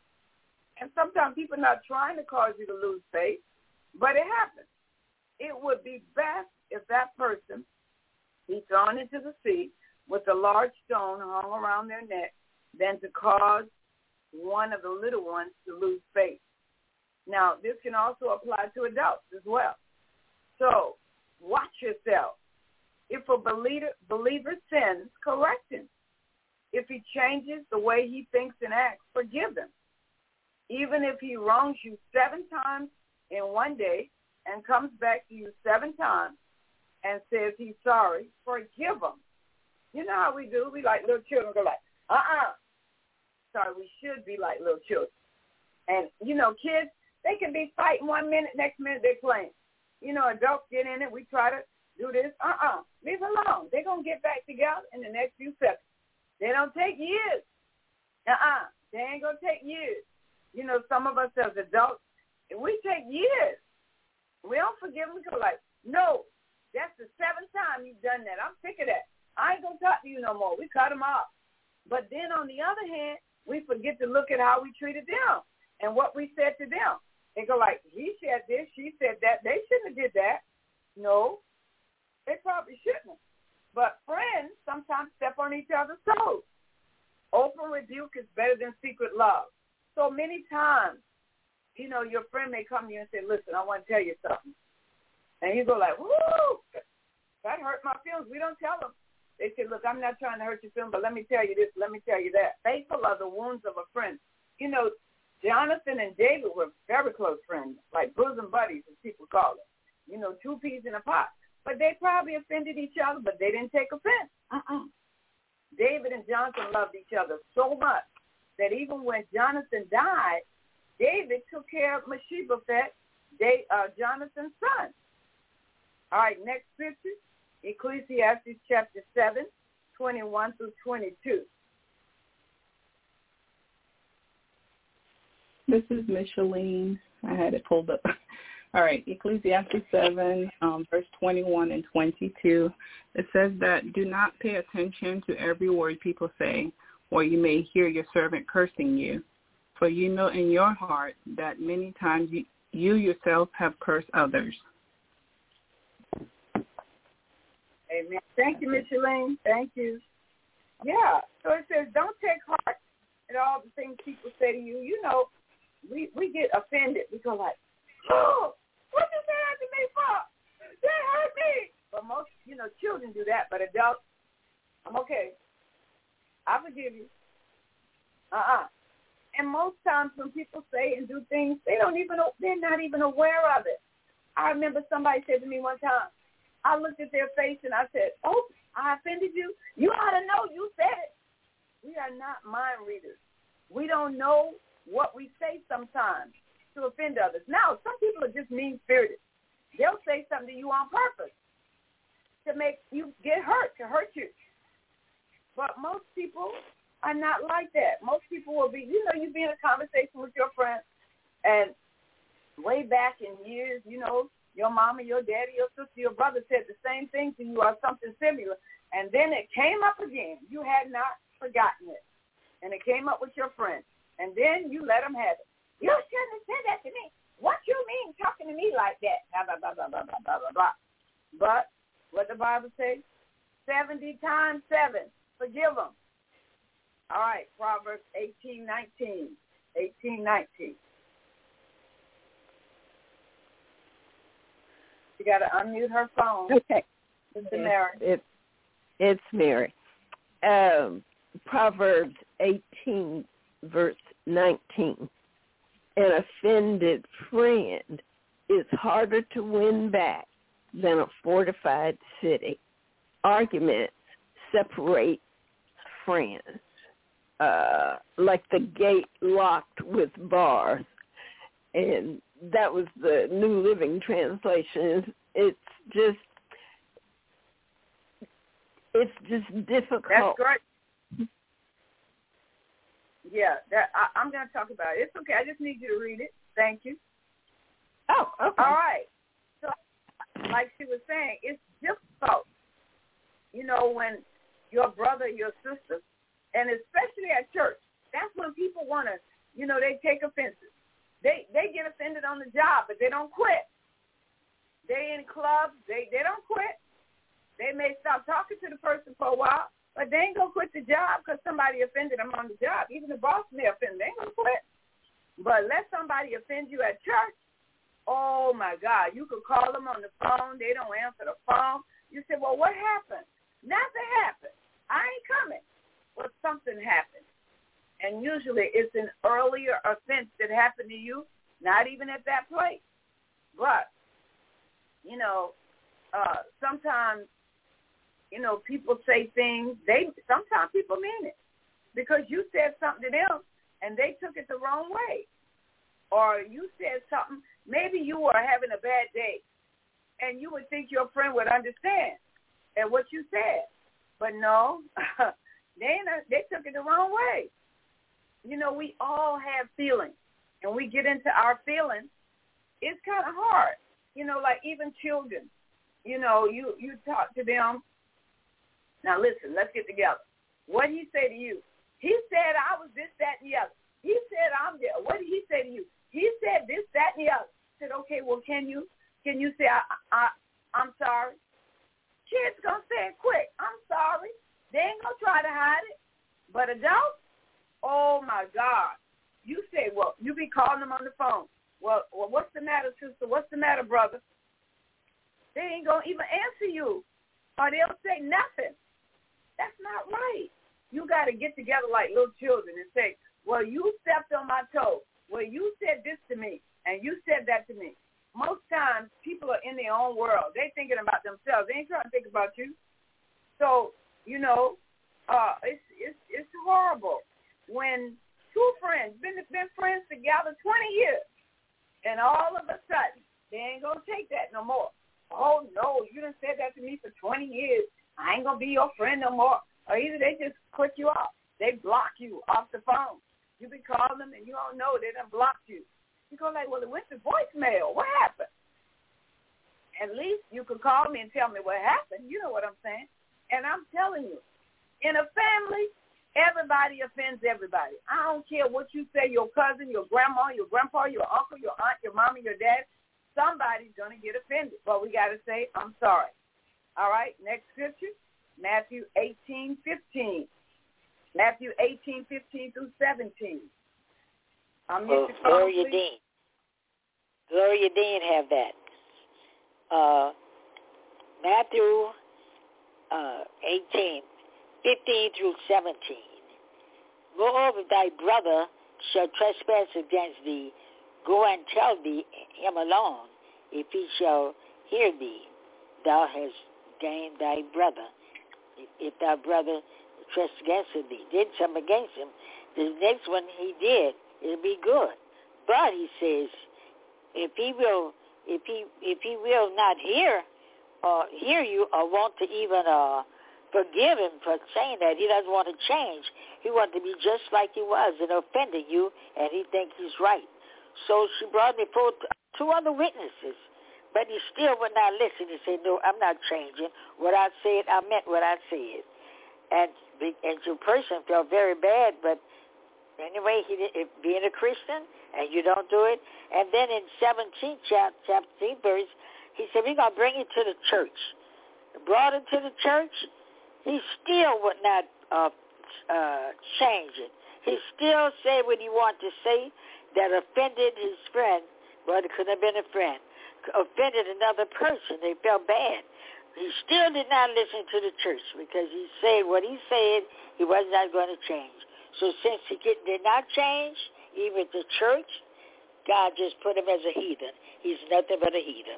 And sometimes people are not trying to cause you to lose faith, but it happens. It would be best if that person be thrown into the sea with a large stone hung around their neck than to cause one of the little ones to lose faith. Now, this can also apply to adults as well. So watch yourself. If a believer, believer sins, correct him. If he changes the way he thinks and acts, forgive him. Even if he wrongs you seven times in one day and comes back to you seven times and says he's sorry, forgive him. You know how we do? We like little children go like, uh-uh. Sorry, we should be like little children. And, you know, kids, they can be fighting one minute, next minute they're playing. You know, adults get in it. We try to do this. Uh-uh. Leave it alone. They're going to get back together in the next few seconds. They don't take years. Uh-uh. They ain't going to take years. You know, some of us as adults, we take years. We don't forgive them. We go like, no, that's the seventh time you've done that. I'm sick of that. I ain't going to talk to you no more. We cut them off. But then on the other hand, we forget to look at how we treated them and what we said to them. They go like, he said this, she said that. They shouldn't have did that. No, they probably shouldn't have. But friends sometimes step on each other's toes. Open rebuke is better than secret love. So many times, you know, your friend may come to you and say, listen, I want to tell you something. And you go like, woo, that hurt my feelings. We don't tell them. They say, look, I'm not trying to hurt your feelings, but let me tell you this, let me tell you that. Faithful are the wounds of a friend. You know, Jonathan and David were very close friends, like bosom buddies, as people call it. You know, two peas in a pot. But they probably offended each other, but they didn't take offense. Uh-uh. David and Jonathan loved each other so much that even when Jonathan died, David took care of Mephibosheth, they, uh, Jonathan's son. All right, next scripture, Ecclesiastes chapter seven, twenty-one through twenty-two. This is Micheline. I had it pulled up. All right, Ecclesiastes seven, um, verse twenty-one and twenty-two. It says that do not pay attention to every word people say, or you may hear your servant cursing you. For you know in your heart that many times you, you yourself have cursed others. Amen. Thank you, Micheline. Thank you. Yeah. So it says, don't take heart at all the things people say to you. You know, we, we get offended. We go like, oh, what you say that to me for? That hurt me. But most, you know, children do that. But adults, I'm okay. I forgive you. Uh-uh. And most times when people say and do things, they don't even, they're not even aware of it. I remember somebody said to me one time, I looked at their face and I said, oh, I offended you? You ought to know you said it. We are not mind readers. We don't know what we say sometimes to offend others. Now, some people are just mean-spirited. They'll say something to you on purpose to make you get hurt, to hurt you. But most people are not like that. Most people will be, you know, you be in a conversation with your friend, and way back in years, you know, your mama, your daddy, your sister, your brother said the same thing to you or something similar, and then it came up again. You had not forgotten it, and it came up with your friend, and then you let them have it. You shouldn't have said that to me. What you mean talking to me like that? Blah, blah, blah, blah, blah, blah, blah, blah, blah. But what the Bible says, seventy times seven, forgive them. All right, Proverbs eighteen nineteen, eighteen nineteen. You got to unmute her phone. Okay. It's Mary. It, it's Mary. Um, Proverbs eighteen, verse nineteen. An offended friend is harder to win back than a fortified city. Arguments separate friends, uh, like the gate locked with bars. And that was the New Living Translation. It's just, it's just difficult. That's great. Yeah, that, I, I'm going to talk about it. It's okay. I just need you to read it. Thank you. Oh, okay. All right. So, like she was saying, it's difficult, you know, when your brother, your sister, and especially at church, that's when people want to, you know, they take offenses. They they get offended on the job, but they don't quit. They in clubs, they, they don't quit. They may stop talking to the person for a while, but they ain't going to quit the job because somebody offended them on the job. Even the boss may offend them. They ain't going to quit. But let somebody offend you at church, oh, my God, you could call them on the phone. They don't answer the phone. You say, well, what happened? Nothing happened. I ain't coming. Well, something happened. And usually it's an earlier offense that happened to you, not even at that place. But, you know, uh, sometimes, you know, people say things, they sometimes people mean it because you said something to them and they took it the wrong way. Or you said something, maybe you were having a bad day and you would think your friend would understand at what you said. But no, they, they took it the wrong way. You know, we all have feelings, and we get into our feelings. It's kind of hard. You know, like even children, you know, you, you talk to them. Now, listen, let's get together. What did he say to you? He said I was this, that, and the other. He said I'm there. What did he say to you? He said this, that, and the other. I said, okay, well, can you can you say I, I, I'm sorry? Kids going to say it quick. I'm sorry. They ain't going to try to hide it. But adults, oh, my God. You say, well, you be calling them on the phone. Well, well, what's the matter, sister? What's the matter, brother? They ain't going to even answer you. Or they'll say nothing. That's not right. You got to get together like little children and say, well, you stepped on my toe. Well, you said this to me, and you said that to me. Most times, people are in their own world. They're thinking about themselves. They ain't trying to think about you. So, you know, uh, it's, it's, it's horrible when two friends, been, been friends together twenty years, and all of a sudden, they ain't going to take that no more. Oh, no, you done said that to me for twenty years. I ain't going to be your friend no more. Or either they just cut you off. They block you off the phone. You be calling them, and you don't know they done blocked you. You go like, well, it went to voicemail. What happened? At least you could call me and tell me what happened. You know what I'm saying? And I'm telling you, in a family, everybody offends everybody. I don't care what you say, your cousin, your grandma, your grandpa, your uncle, your aunt, your mama, your dad. Somebody's going to get offended. But we got to say, I'm sorry. All right, next scripture, Matthew eighteen fifteen. Matthew eighteen, fifteen through seventeen. Um, well, Gloria Dean. Gloria Dean have that. Uh, Matthew uh, eighteen, fifteen through seventeen. Moreover, thy brother shall trespass against thee. Go and tell thee him alone. If he shall hear thee, thou hast gained thy brother. If, if thy brother trespass against thee, did something against him, the next one he did, it'll be good. But he says, if he will, if he if he will not hear or hear you or want to even uh, forgive him for saying that, he doesn't want to change. He wants to be just like he was and offended you, and he thinks he's right. So she brought me forth two other witnesses, but he still would not listen. He said, no, I'm not changing. What I said, I meant what I said. And, and the person felt very bad, but anyway, he did, being a Christian, and you don't do it. And then in seventeenth chapter, seventeenth verse, he said, we're going to bring you to the church. Brought him to the church, he still would not uh, uh, change it. He still said what he wanted to say that offended his friend, but it couldn't have been a friend, offended another person. They felt bad. He still did not listen to the church because he said what he said, he was not going to change. So since he did not change, even the church, God just put him as a heathen. He's nothing but a heathen.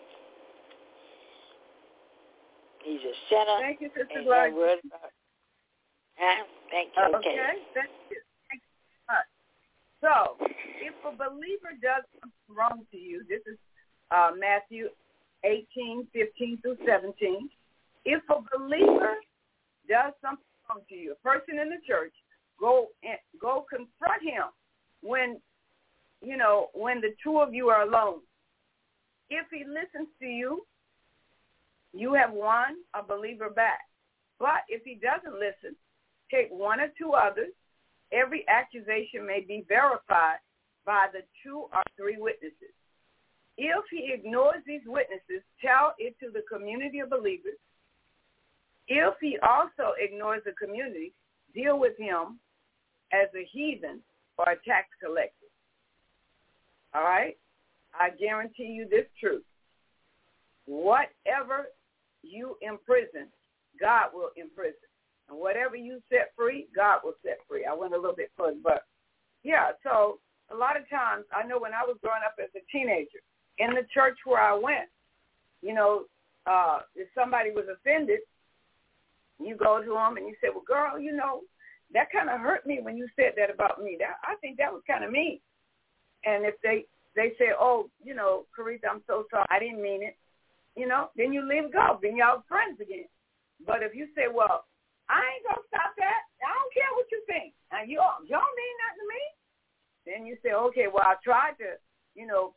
He's a sinner. Thank you, Sister Gloria. Huh? Thank you. Okay. Okay. Thank you. Thank you so much. So, if a believer does something wrong to you, this is uh, Matthew eighteen, fifteen through seventeen. If a believer does something wrong to you, a person in the church, go and, go confront him when, you know, when the two of you are alone. If he listens to you, you have won a believer back. But if he doesn't listen, take one or two others. Every accusation may be verified by the two or three witnesses. If he ignores these witnesses, tell it to the community of believers. If he also ignores the community, deal with him as a heathen or a tax collector. All right? I guarantee you this truth. Whatever you imprison, God will imprison. And whatever you set free, God will set free. I went a little bit further, but yeah, so a lot of times, I know when I was growing up as a teenager, in the church where I went, you know, uh, if somebody was offended, you go to them and you say, well, girl, you know, that kind of hurt me when you said that about me. That I think that was kind of mean. And if they, they say, oh, you know, Caritha, I'm so sorry, I didn't mean it, you know, then you leave it go. Then y'all friends again. But if you say, well, I ain't going to stop that. I don't care what you think. And you, you don't mean nothing to me. Then you say, okay, well, I tried to, you know,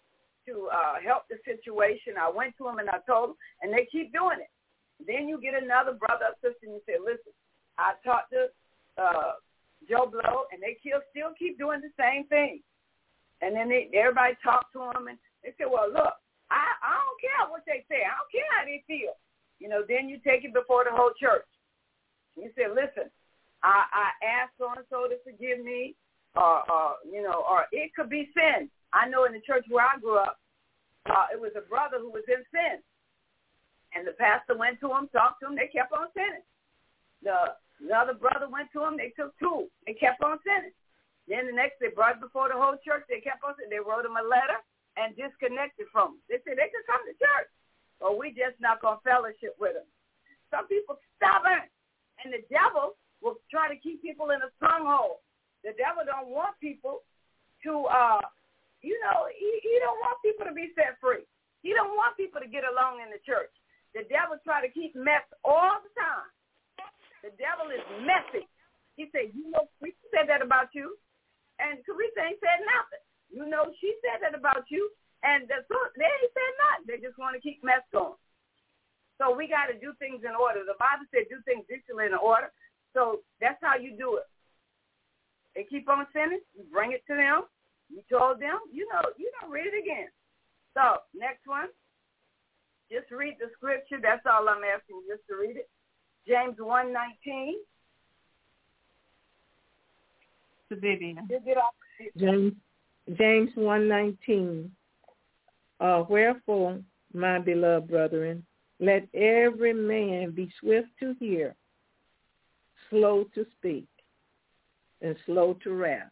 to uh, help the situation. I went to them and I told them, and they keep doing it. Then you get another brother or sister and you say, listen, I talked to uh, Joe Blow, and they still, still keep doing the same thing. And then they, everybody talk to them, and they say, well, look, I, I don't care what they say. I don't care how they feel. You know, then you take it before the whole church. You say, listen, I, I asked so-and-so to forgive me, or, or, you know, or it could be sin. I know in the church where I grew up, uh, it was a brother who was in sin. And the pastor went to him, talked to him, they kept on sinning. The, the other brother went to him, they took two. They kept on sinning. Then the next, they brought it before the whole church, they kept on sinning. They wrote him a letter and disconnected from him. They said they could come to church, or we just not going to fellowship with them. Some people stubborn. And the devil will try to keep people in a stronghold. The devil don't want people to, uh, you know, he, he don't want people to be set free. He don't want people to get along in the church. The devil try to keep mess all the time. The devil is messy. He said, you know, we said that about you, and Caritha ain't said nothing. You know, she said that about you, and the, they ain't said nothing. They just want to keep mess going. So we got to do things in order. The Bible said do things decently in order. So that's how you do it. They keep on sinning. You bring it to them. You told them. You know, you don't read it again. So next one. Just read the scripture. That's all I'm asking you, just to read it. James one nineteen. Sister Vivian. James, James one nineteen. Uh, wherefore, my beloved brethren, let every man be swift to hear, slow to speak, and slow to wrath.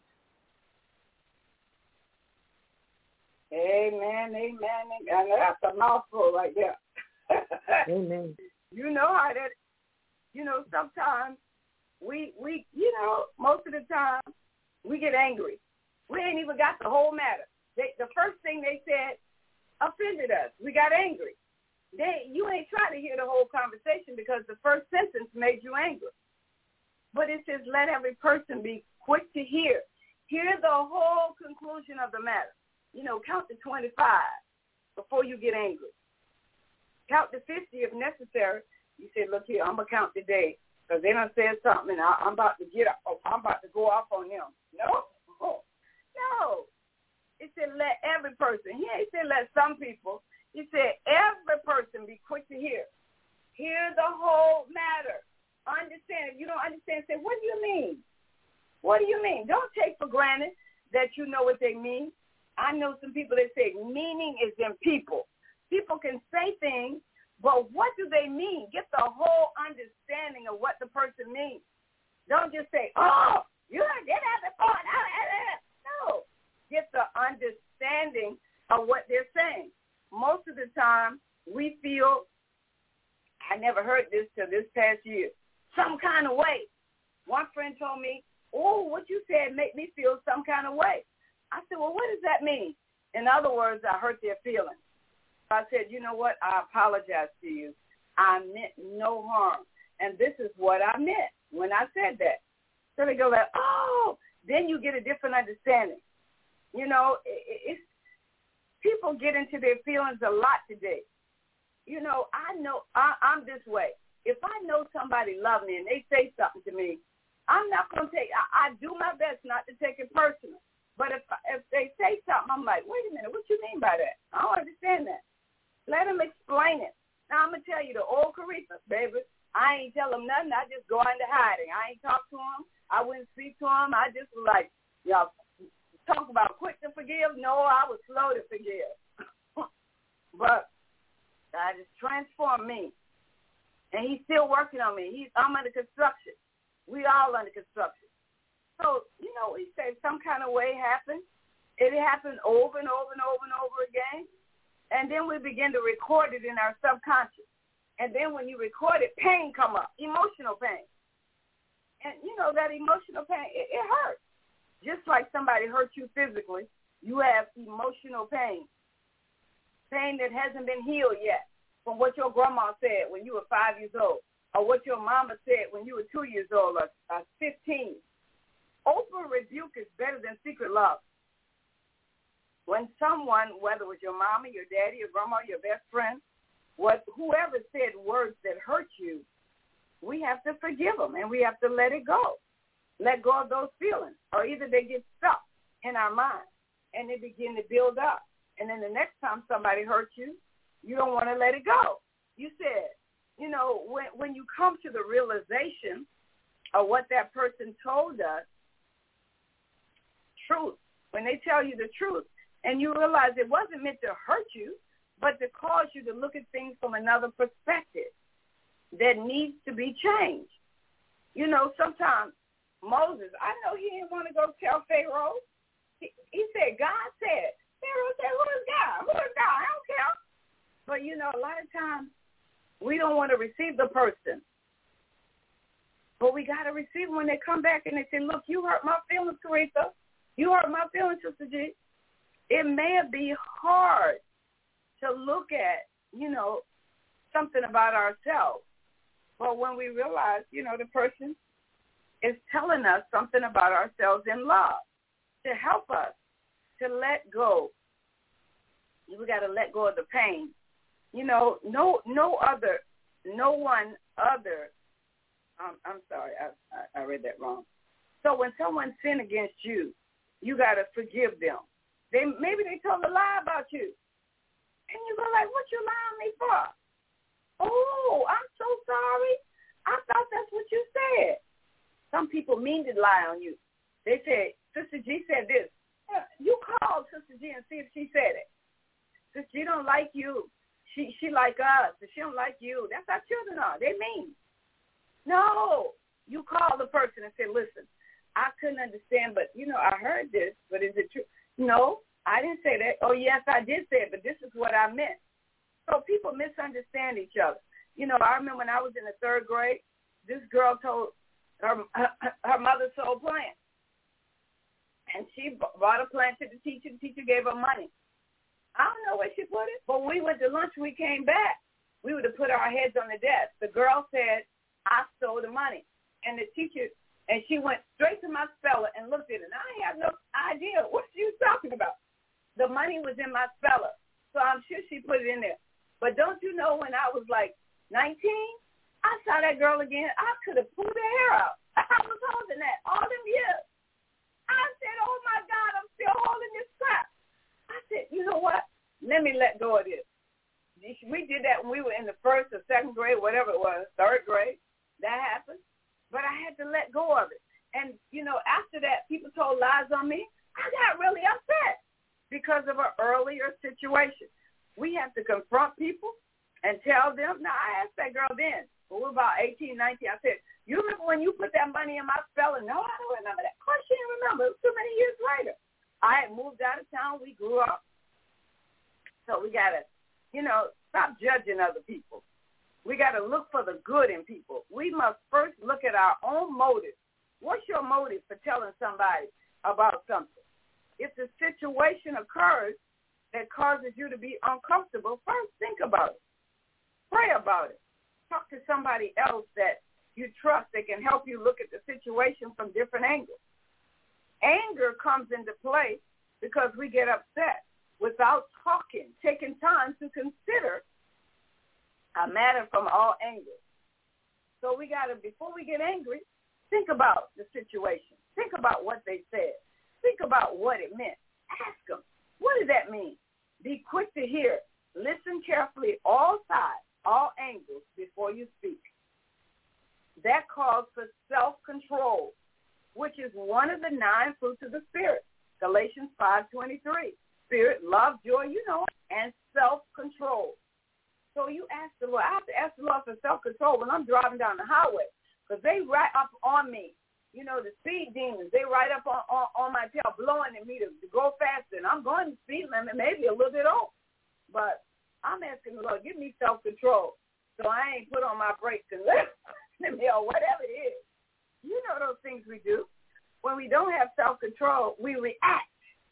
Amen, amen, amen. That's a mouthful right there. Amen. You know how that, you know, sometimes we, we, you know, most of the time we get angry. We ain't even got the whole matter. They, the first thing they said offended us. We got angry. They, you ain't trying to hear the whole conversation because the first sentence made you angry. But it says, let every person be quick to hear. Hear the whole conclusion of the matter. You know, count to twenty-five before you get angry. Count to fifty if necessary. You say, look here, I'm going to count today because they done said something and I, I'm about to get up. I'm about to go off on them. No. Oh, no. It said, let every person. He ain't said let some people. He said, every person be quick to hear. Hear the whole matter. Understand. If you don't understand, say, what do you mean? What do you mean? Don't take for granted that you know what they mean. I know some people that say meaning is in people. People can say things, but what do they mean? Get the whole understanding of what the person means. Don't just say, oh, you did that before. No. Get the understanding of what they're saying. Most of the time, we feel, I never heard this till this past year, some kind of way. One friend told me, oh, what you said made me feel some kind of way. I said, well, what does that mean? In other words, I hurt their feelings. So I said, you know what? I apologize to you. I meant no harm. And this is what I meant when I said that. So they go like, oh, then you get a different understanding. You know, it, it's, people get into their feelings a lot today. You know, I know I, I'm this way. If I know somebody loves me and they say something to me, I'm not going to take, I, I do my best not to take it personal. But if if they say something, I'm like, wait a minute, what you mean by that? I don't understand that. Let them explain it. Now, I'm going to tell you, the old Caritha, baby, I ain't tell them nothing. I just go into hiding. I ain't talk to them. I wouldn't speak to them. I just was like, y'all talk about quick to forgive. No, I was slow to forgive. But God has transformed me. And he's still working on me. He's, I'm under construction. We all under construction. So, you know, we say some kind of way happened. It happened over and over and over and over again. And then we begin to record it in our subconscious. And then when you record it, pain come up, emotional pain. And, you know, that emotional pain, it, it hurts. Just like somebody hurt you physically, you have emotional pain. Pain that hasn't been healed yet from what your grandma said when you were five years old or what your mama said when you were two years old or, or fifteen. Open rebuke is better than secret love. When someone, whether it was your mama, your daddy, your grandma, your best friend, what whoever said words that hurt you, we have to forgive them and we have to let it go. Let go of those feelings. Or either they get stuck in our mind and they begin to build up. And then the next time somebody hurts you, you don't want to let it go. You said, you know, when when you come to the realization of what that person told us, truth, when they tell you the truth, and you realize it wasn't meant to hurt you, but to cause you to look at things from another perspective that needs to be changed. You know, sometimes Moses, I know he didn't want to go tell Pharaoh. He, he said, God said. Pharaoh said, who is God? Who is God? I don't care. But, you know, a lot of times we don't want to receive the person. But we got to receive them when they come back and they say, look, you hurt my feelings, Caritha. You hurt my feelings, Sister G. It may be hard to look at, you know, something about ourselves. But when we realize, you know, the person is telling us something about ourselves in love to help us to let go. We got to let go of the pain. You know, no no other, no one other. Um, I'm sorry, I, I, I read that wrong. So when someone sin against you, you got to forgive them. They maybe they told a lie about you. And you go like, what you lying me for? Oh, I'm so sorry. I thought that's what you said. Some people mean to lie on you. They said, Sister G said this. You call Sister G and see if she said it. Sister G don't like you. She she like us, but she don't like you. That's how children are. They mean. No. You call the person and say, listen, I couldn't understand, but, you know, I heard this, but is it true? No, I didn't say that. Oh, yes, I did say it, but this is what I meant. So people misunderstand each other. You know, I remember when I was in the third grade, this girl told her, her, her mother sold plants. And she brought a plant to the teacher. The teacher gave her money. I don't know where she put it, but when we went to lunch, we came back. We would have put our heads on the desk. The girl said, I stole the money. And the teacher, and she went straight to my speller and looked at it. And I have no idea what she was talking about. The money was in my speller, so I'm sure she put it in there. But don't you know, when I was like nineteen, I saw that girl again. I could have pulled her hair out. I was holding that all them years. I said, oh, my God, I'm still holding this crap. I said, you know what? Let me let go of this. We did that when we were in the first or second grade, whatever it was, third grade. That happened. But I had to let go of it. And, you know, after that, people told lies on me. I got really upset because of an earlier situation. We have to confront people and tell them. Now, I asked that girl then, when we were about eighteen, nineteen, I said, you remember when you put that money in my speller? No, I don't remember that. Of course she didn't remember. It was too many years later. I had moved out of town. We grew up. So we got to, you know, stop judging other people. We got to look for the good in people. We must first look at our own motive. What's your motive for telling somebody about something? If the situation occurs that causes you to be uncomfortable, first think about it. Pray about it. Talk to somebody else that you trust that can help you look at the situation from different angles. Anger comes into play because we get upset without talking, taking time to consider a matter from all angles. So we got to, before we get angry, think about the situation. Think about what they said. Think about what it meant. Ask them, what does that mean? Be quick to hear. Listen carefully, all sides, all angles before you speak. That calls for self-control, which is one of the nine fruits of the Spirit. Galatians five twenty-three. Spirit, love, joy, you know, and self-control. So you ask the Lord. I have to ask the Lord for self-control when I'm driving down the highway, because they right up on me. You know, the speed demons, they right up on, on, on my tail, blowing at me to, to go faster. And I'm going to speed limit, maybe a little bit over. But I'm asking the Lord, give me self-control so I ain't put on my brakes and let me or whatever it is. You know those things we do. When we don't have self-control, we react.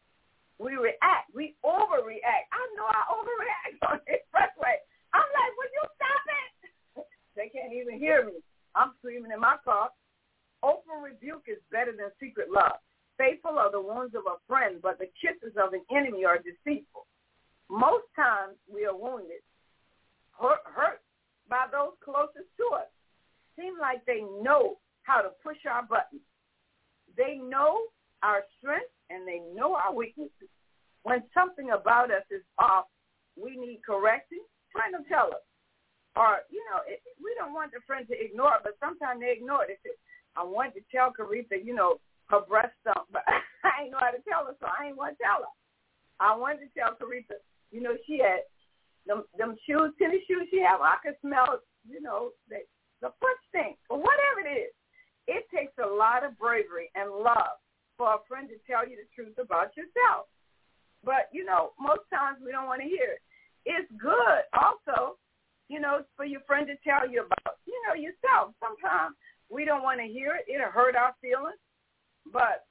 We react. We overreact. I know I overreact on the expressway. I'm like, would you stop it? They can't even hear me. I'm screaming in my car. Open rebuke is better than secret love. Faithful are the wounds of a friend, but the kisses of an enemy are deceitful. Most times we are wounded, hurt, hurt by those closest to us. Seem like they know how to push our buttons. They know our strengths and they know our weaknesses. When something about us is off, we need correcting. Try to tell us. Or, you know, it, we don't want the friend to ignore it, but sometimes they ignore it. They say, I wanted to tell Caritha, you know, her breast stunk, but I ain't know how to tell her, so I ain't want to tell her. I wanted to tell Caritha, you know, she had them, them shoes, tennis shoes she had. I could smell, you know, the, the foot stink, or whatever it is. It takes a lot of bravery and love for a friend to tell you the truth about yourself. But, you know, most times we don't want to hear it. It's good also, you know, for your friend to tell you about, you know, yourself. Sometimes we don't want to hear it. It'll hurt our feelings. But,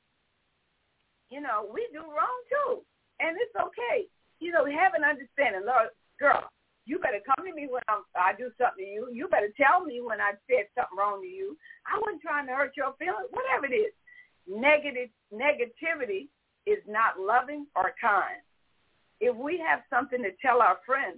you know, we do wrong too. And it's okay. You know, have an understanding. Lord, girl, you better come to me when I'm, I do something to you. You better tell me when I said something wrong to you. I wasn't trying to hurt your feelings, whatever it is. Negative negativity is not loving or kind. If we have something to tell our friends,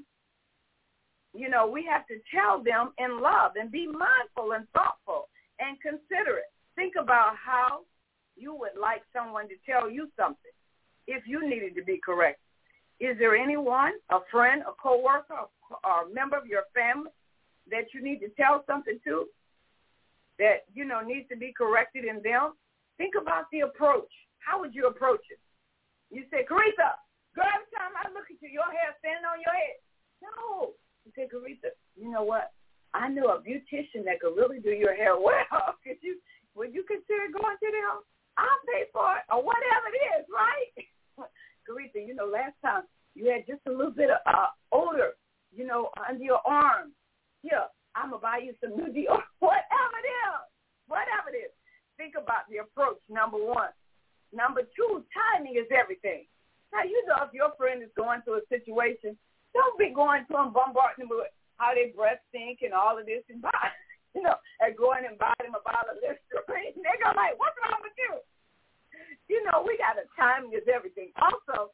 you know, we have to tell them in love and be mindful and thoughtful and considerate. Think about how you would like someone to tell you something if you needed to be corrected. Is there anyone, a friend, a coworker, or a member of your family that you need to tell something to that, you know, needs to be corrected in them? Think about the approach. How would you approach it? You say, Caretha, girl, every time I look at you, your hair standing on your head. No. You say, Caretha, you know what? I knew a beautician that could really do your hair well. Could you, would you consider going to them? I'll pay for it, or whatever it is, right? Caretha, you know, last time you had just a little bit of uh, odor, you know, under your arm. Here, I'm going to buy you some new deodorant. Whatever it is. Whatever it is. Think about the approach, number one. Number two, timing is everything. Now, you know, if your friend is going through a situation, don't be going to them, bombarding them with how their breath stink and all of this, and buy, you know, and going and buy them a bottle of Listerine. They're going like, what's wrong with you? You know, we got to, timing is everything. Also,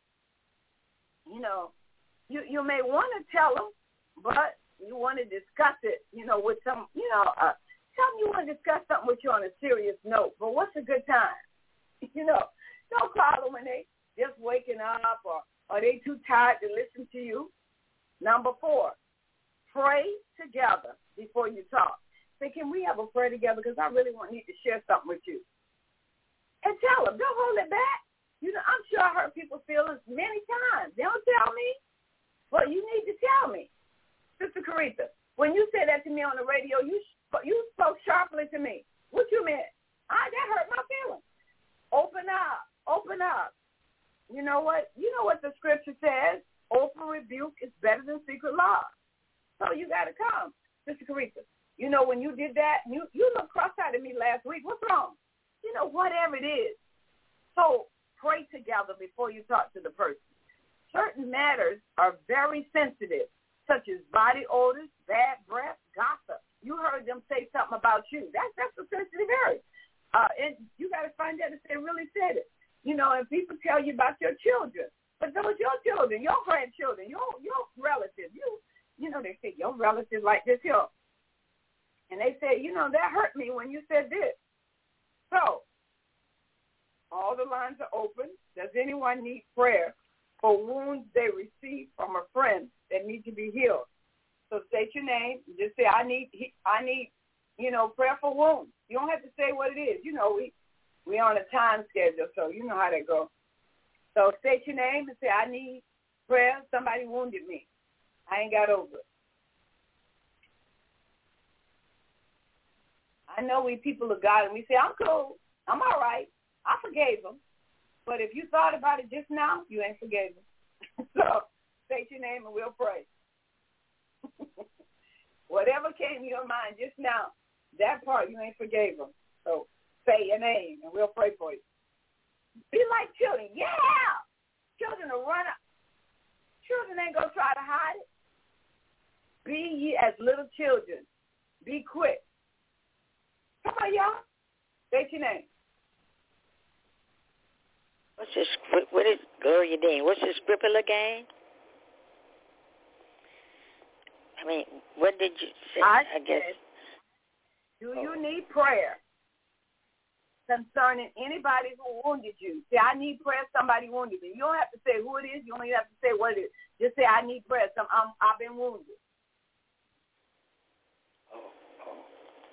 you know, you, you may want to tell them, but you want to discuss it, you know, with some, you know, uh, tell them you want to discuss something with you on a serious note, but what's a good time? You know, don't call them when they just waking up or are they too tired to listen to you. Number four, pray together before you talk. Say, can we have a prayer together because I really want need to share something with you. And tell them, don't hold it back. You know, I'm sure I heard people feelings many times. They don't tell me, but you need to tell me. Sister Caretha, when you said that to me on the radio, you you spoke sharply to me. What you meant? I, that hurt my feelings. Open up. Open up. You know what? You know what the scripture says? Open rebuke is better than secret love. So you got to come. Sister Caretha, you know, when you did that, you, you looked cross-eyed at me last week. What's wrong? You know, whatever it is. So pray together before you talk to the person. Certain matters are very sensitive, such as body odors, bad breath, gossip. You heard them say something about you. That's that's a sensitive area. Uh, and you got to find out if they really said it. You know, and people tell you about your children. But those your children, your grandchildren, your your relatives. You you know, they say, your relatives like this here. And they say, you know, that hurt me when you said this. So, all the lines are open. Does anyone need prayer for wounds they received from a friend that need to be healed? So state your name. Just say, I need, I need, you know, prayer for wounds. You don't have to say what it is. You know, we we on a time schedule, so you know how that goes. So state your name and say, I need prayer. Somebody wounded me. I ain't got over it. I know we people of God, and we say, I'm cool. I'm all right. I forgave them. But if you thought about it just now, you ain't forgave them. So state your name and we'll pray. Whatever came to your mind just now, that part you ain't forgave them. So say your name and we'll pray for you. Be like children. Yeah! Children will run up. Children ain't going to try to hide it. Be ye as little children. Be quick. Come on, y'all. State your name. What's this? What is Gloria Dean? What's this scripture again? I mean, what did you say? I, I guess. Said, do you need prayer concerning anybody who wounded you? Say, I need prayer. Somebody wounded me. You don't have to say who it is. You don't even have to say what it is. Just say, I need prayer. Some, I'm, I've been wounded. Oh, oh.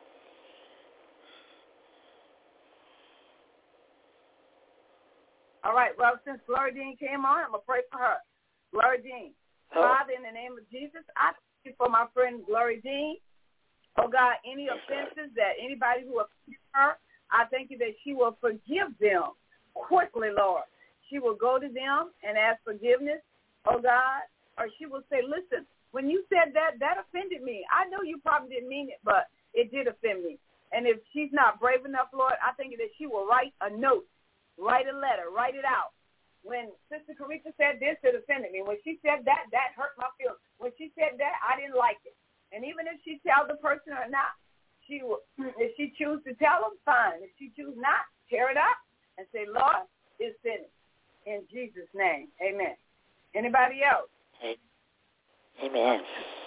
All right. Well, since Gloria Dean came on, I'm going to pray for her. Gloria Dean. Oh. Father, in the name of Jesus, I thank you for my friend Gloria Dean. Oh, God, any offenses that anybody who offended her, I thank you that she will forgive them quickly, Lord. She will go to them and ask forgiveness, oh, God, or she will say, listen, when you said that, that offended me. I know you probably didn't mean it, but it did offend me. And if she's not brave enough, Lord, I think that she will write a note, write a letter, write it out. When Sister Caretha said this, it offended me. When she said that, that hurt my feelings. When she said that, I didn't like it. And even if she tells the person or not, she will, if she chooses to tell them, fine. If she chooses not, tear it up and say, Lord, it's finished. In Jesus' name, amen. Anybody else? Amen.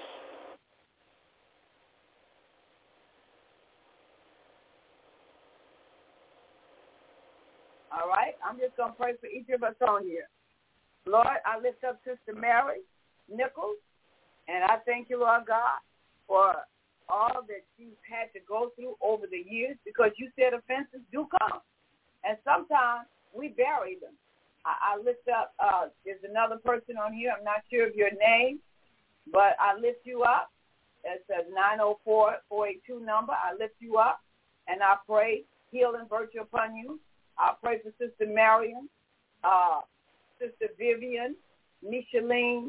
All right, I'm just going to pray for each of us on here. Lord, I lift up Sister Mary Nichols, and I thank you, Lord God, for all that she's had to go through over the years, because you said offenses do come. And sometimes we bury them. I, I lift up, uh, there's another person on here. I'm not sure of your name, but I lift you up. It's a nine oh four, four eight two number. I lift you up, and I pray healing virtue upon you. I pray for Sister Marion, uh, Sister Vivian, Micheline,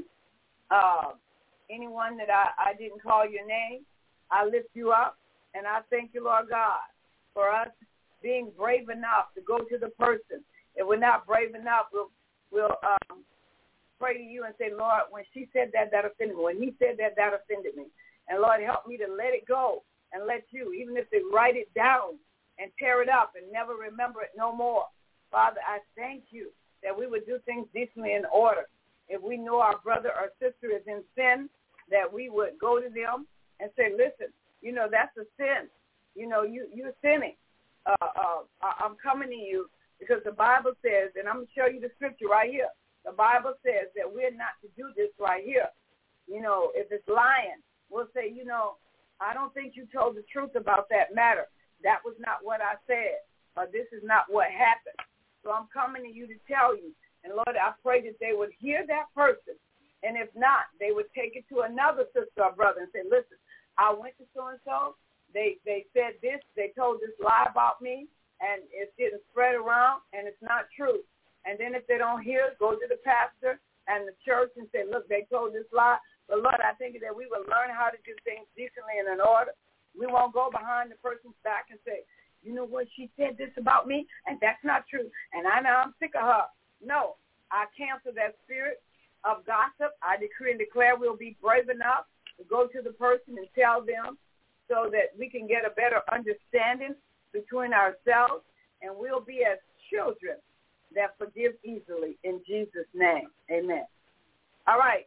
uh, anyone that I, I didn't call your name. I lift you up, and I thank you, Lord God, for us being brave enough to go to the person. If we're not brave enough, we'll, we'll um, pray to you and say, Lord, when she said that, that offended me. When he said that, that offended me. And, Lord, help me to let it go and let you, even if they write it down and tear it up and never remember it no more. Father, I thank you that we would do things decently in order. If we know our brother or sister is in sin, that we would go to them and say, listen, you know, that's a sin. You know, you, you're sinning. Uh, uh, I'm coming to you because the Bible says, and I'm going to show you the scripture right here. The Bible says that we're not to do this right here. You know, if it's lying, we'll say, you know, I don't think you told the truth about that matter. That was not what I said, or this is not what happened. So I'm coming to you to tell you. And, Lord, I pray that they would hear that person. And if not, they would take it to another sister or brother and say, listen, I went to so-and-so. They they said this. They told this lie about me, and it's getting spread around, and it's not true. And then if they don't hear it, go to the pastor and the church and say, look, they told this lie. But, Lord, I think that we will learn how to do things decently and in order. We won't go behind the person's back and say, you know what, she said this about me, and that's not true, and I know I'm sick of her. No, I cancel that spirit of gossip. I decree and declare we'll be brave enough to go to the person and tell them so that we can get a better understanding between ourselves, and we'll be as children that forgive easily in Jesus' name. Amen. All right.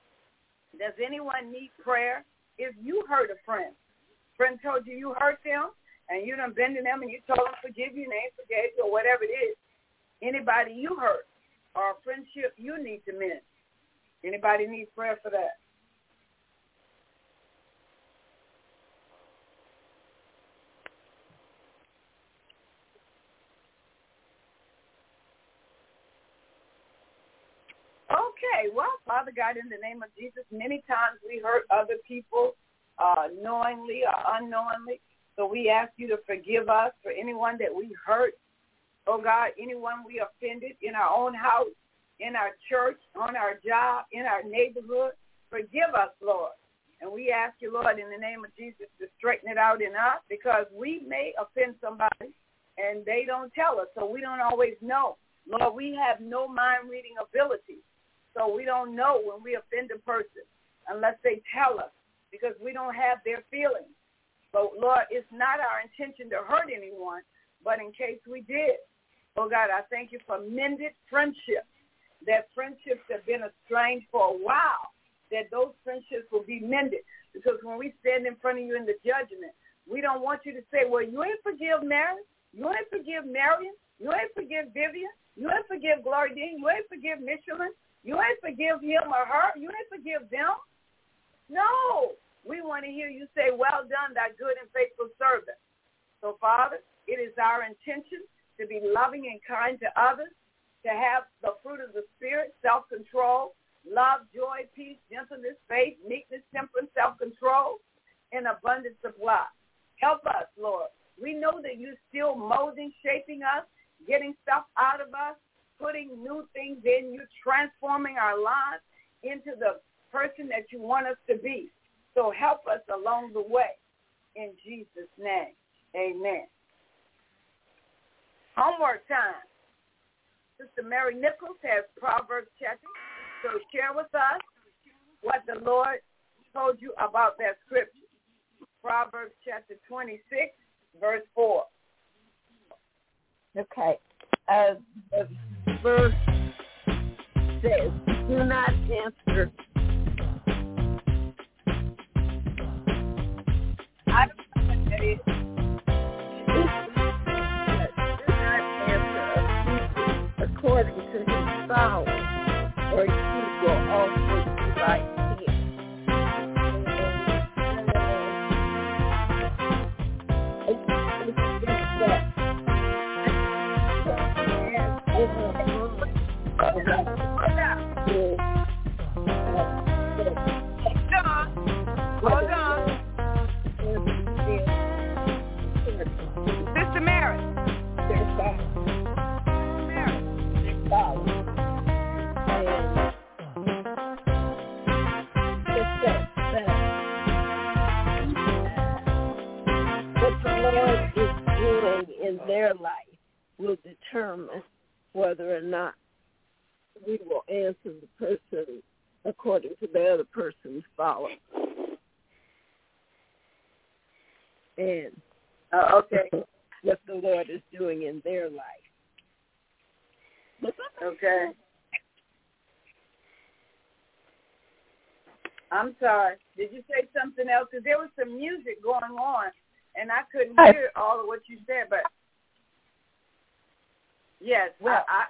Does anyone need prayer? If you hurt a friend, friend told you you hurt them, and you done been to them and you told them forgive you and they ain't forgave you or whatever it is, anybody you hurt or a friendship you need to mend, anybody need prayer for that? Okay, well, Father God, in the name of Jesus, many times we hurt other people uh, knowingly or unknowingly. So we ask you to forgive us for anyone that we hurt. Oh, God, anyone we offended in our own house, in our church, on our job, in our neighborhood. Forgive us, Lord. And we ask you, Lord, in the name of Jesus, to straighten it out in us because we may offend somebody and they don't tell us, so we don't always know. Lord, we have no mind-reading ability. So we don't know when we offend a person unless they tell us because we don't have their feelings. But, Lord, it's not our intention to hurt anyone, but in case we did. Oh, God, I thank you for mended friendships, that friendships have been estranged for a while, that those friendships will be mended. Because when we stand in front of you in the judgment, we don't want you to say, well, you ain't forgive Mary, you ain't forgive Marion, you ain't forgive Vivian, you ain't forgive Gloria Dean, you ain't forgive Michelin. You ain't forgive him or her. You ain't forgive them. No. We want to hear you say, well done, thy good and faithful servant. So, Father, it is our intention to be loving and kind to others, to have the fruit of the Spirit, self-control, love, joy, peace, gentleness, faith, meekness, temperance, self-control, and abundant supply. Help us, Lord. We know that you're still molding, shaping us, getting stuff out of us, putting new things in you, transforming our lives into the person that you want us to be. So help us along the way. In Jesus' name, amen. Homework time. Sister Mary Nichols has Proverbs chapter. So share with us what the Lord told you about that scripture. Proverbs chapter twenty-six, verse four. Okay. Uh, the verse says, do not answer. I don't know what that is. Do not answer according to his foul, or he will also be like him. It's just that in their life will determine whether or not we will answer the person according to the other person's folly. And uh, okay, what the Lord is doing in their life. Okay. I'm sorry. Did you say something else? Because there was some music going on, and I couldn't hear all of what you said. But yes, well, I,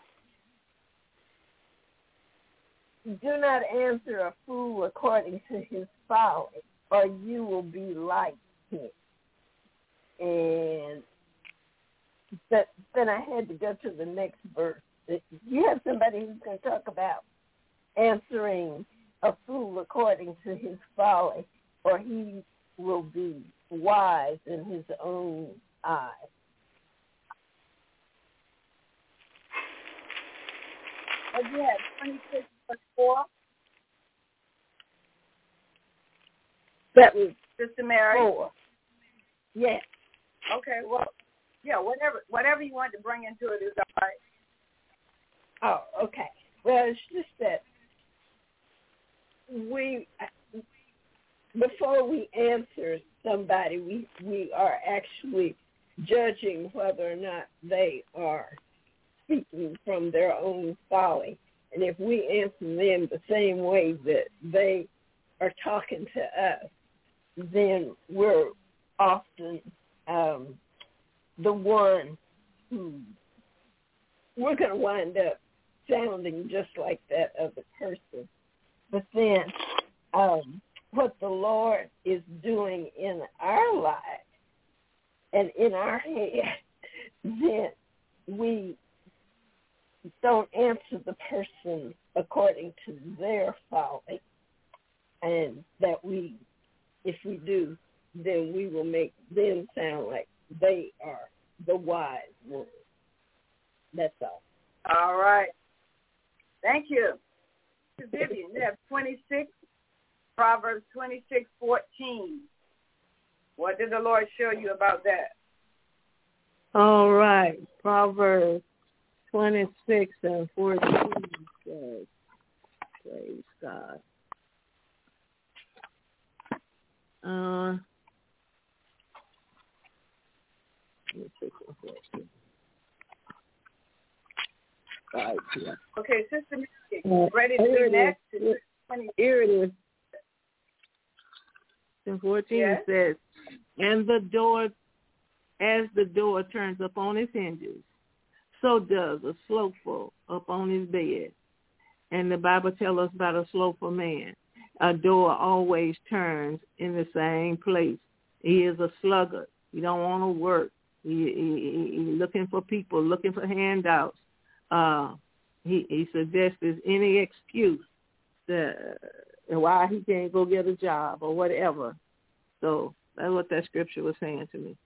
I do not answer a fool according to his folly, or you will be like him. And that, then I had to go to the next verse. You have somebody who's going to talk about answering a fool according to his folly, or he will be wise in his own eyes. Again, twenty-six plus four. That was Sister Mary. Four. Yes. Okay. Well, yeah. Whatever, whatever you want to bring into it is all right. Oh, okay. Well, it's just that we, before we answer somebody, we, we are actually judging whether or not they are speaking from their own folly. And if we answer them the same way that they are talking to us, then we're often um, the one who, we're going to wind up sounding just like that other person. But then um, what the Lord is doing in our lives and in our head, then we don't answer the person according to their folly. And that we, if we do, then we will make them sound like they are the wise ones. That's all. All right. Thank you. Vivian, you have twenty-six, Proverbs twenty-six, fourteen. What did the Lord show you about that? All right. Proverbs twenty-six and fourteen says, praise God. Uh, twenty-six and fourteen. Right, yeah. Okay, Sister Mary, ready to be next? Here it is. And fourteen yes. says, and the door, as the door turns upon its hinges, so does a slothful upon his bed. And the Bible tells us about a slothful man. A door always turns in the same place. He is a sluggard. He don't want to work. He, he, he, he's looking for people, looking for handouts. Uh, he, he suggests there's any excuse that, uh, why he can't go get a job or whatever. So that's what that scripture was saying to me.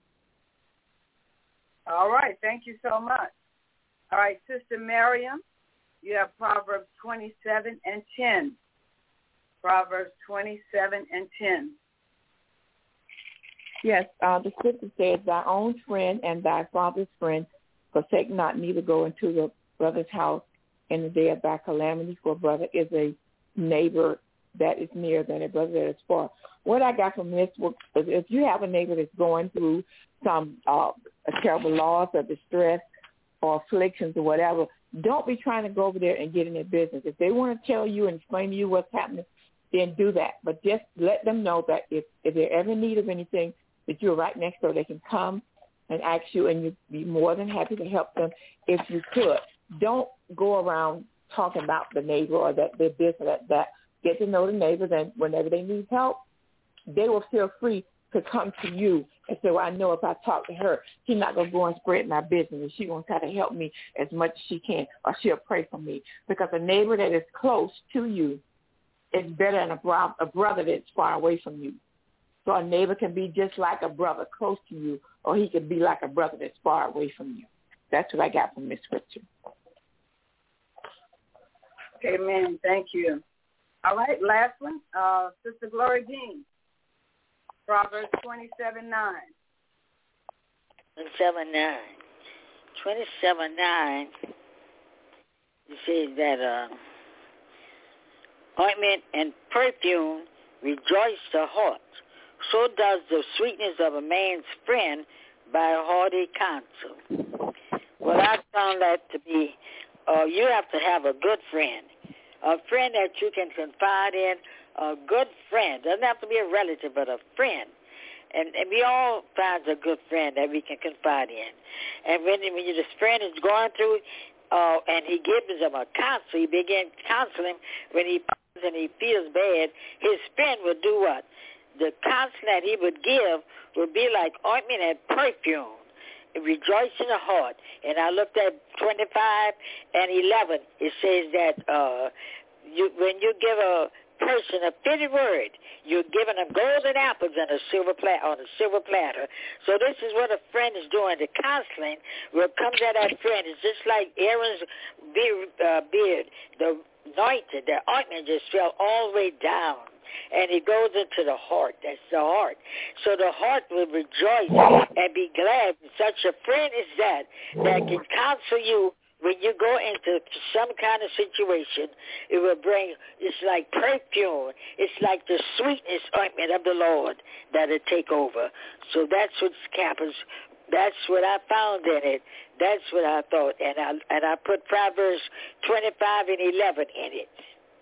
All right. Thank you so much. All right, Sister Miriam, you have Proverbs twenty-seven and ten. Proverbs twenty-seven and ten. Yes, uh, the scripture says, thy own friend and thy father's friend forsake not, neither go into the brother's house in the day of thy calamity, for a brother is a neighbor that is near than a brother that is far. What I got from this was, if you have a neighbor that's going through some uh, terrible loss or distress or afflictions or whatever, don't be trying to go over there and get in their business. If they want to tell you and explain to you what's happening, then do that. But just let them know that if, if they're ever in need of anything, that you're right next door. They can come and ask you, and you'd be more than happy to help them if you could. Don't go around talking about the neighbor or that their business, that, that. Get to know the neighbors, and whenever they need help, they will feel free to come to you and say, well, I know if I talk to her, she's not going to go and spread my business, and she's going to try to help me as much as she can, or she'll pray for me. Because a neighbor that is close to you is better than a, bro- a brother that's far away from you. So a neighbor can be just like a brother close to you, or he can be like a brother that's far away from you. That's what I got from this scripture. Amen. Thank you. All right, last one, uh, Sister Gloria Jean, Proverbs twenty-seven nine. twenty-seven nine. twenty-seven nine, it says that uh, ointment and perfume rejoice the heart. So does the sweetness of a man's friend by a hearty counsel. Well, I found that to be, uh, you have to have a good friend, a friend that you can confide in, a good friend. Doesn't have to be a relative, but a friend. And, and we all find a good friend that we can confide in. And when, when your friend is going through, uh, and he gives him a counsel, he begins counseling when he and he feels bad, his friend would do what? The counsel that he would give would be like ointment and perfume. Rejoice in the heart. And I looked at twenty-five and eleven. It says that uh, you, when you give a person a fitted word, you're giving them golden apples on a silver plat on a silver platter. So this is what a friend is doing. The counseling will comes at that friend. It's just like Aaron's beard, uh, beard. The anointed, the ointment just fell all the way down. And it goes into the heart. That's the heart. So the heart will rejoice and be glad. Such a friend is that that can counsel you when you go into some kind of situation. It will bring, it's like perfume. It's like the sweetness ointment of the Lord that will take over. So that's what happens. That's what I found in it. That's what I thought. And I, and I put Proverbs twenty-five and eleven in it.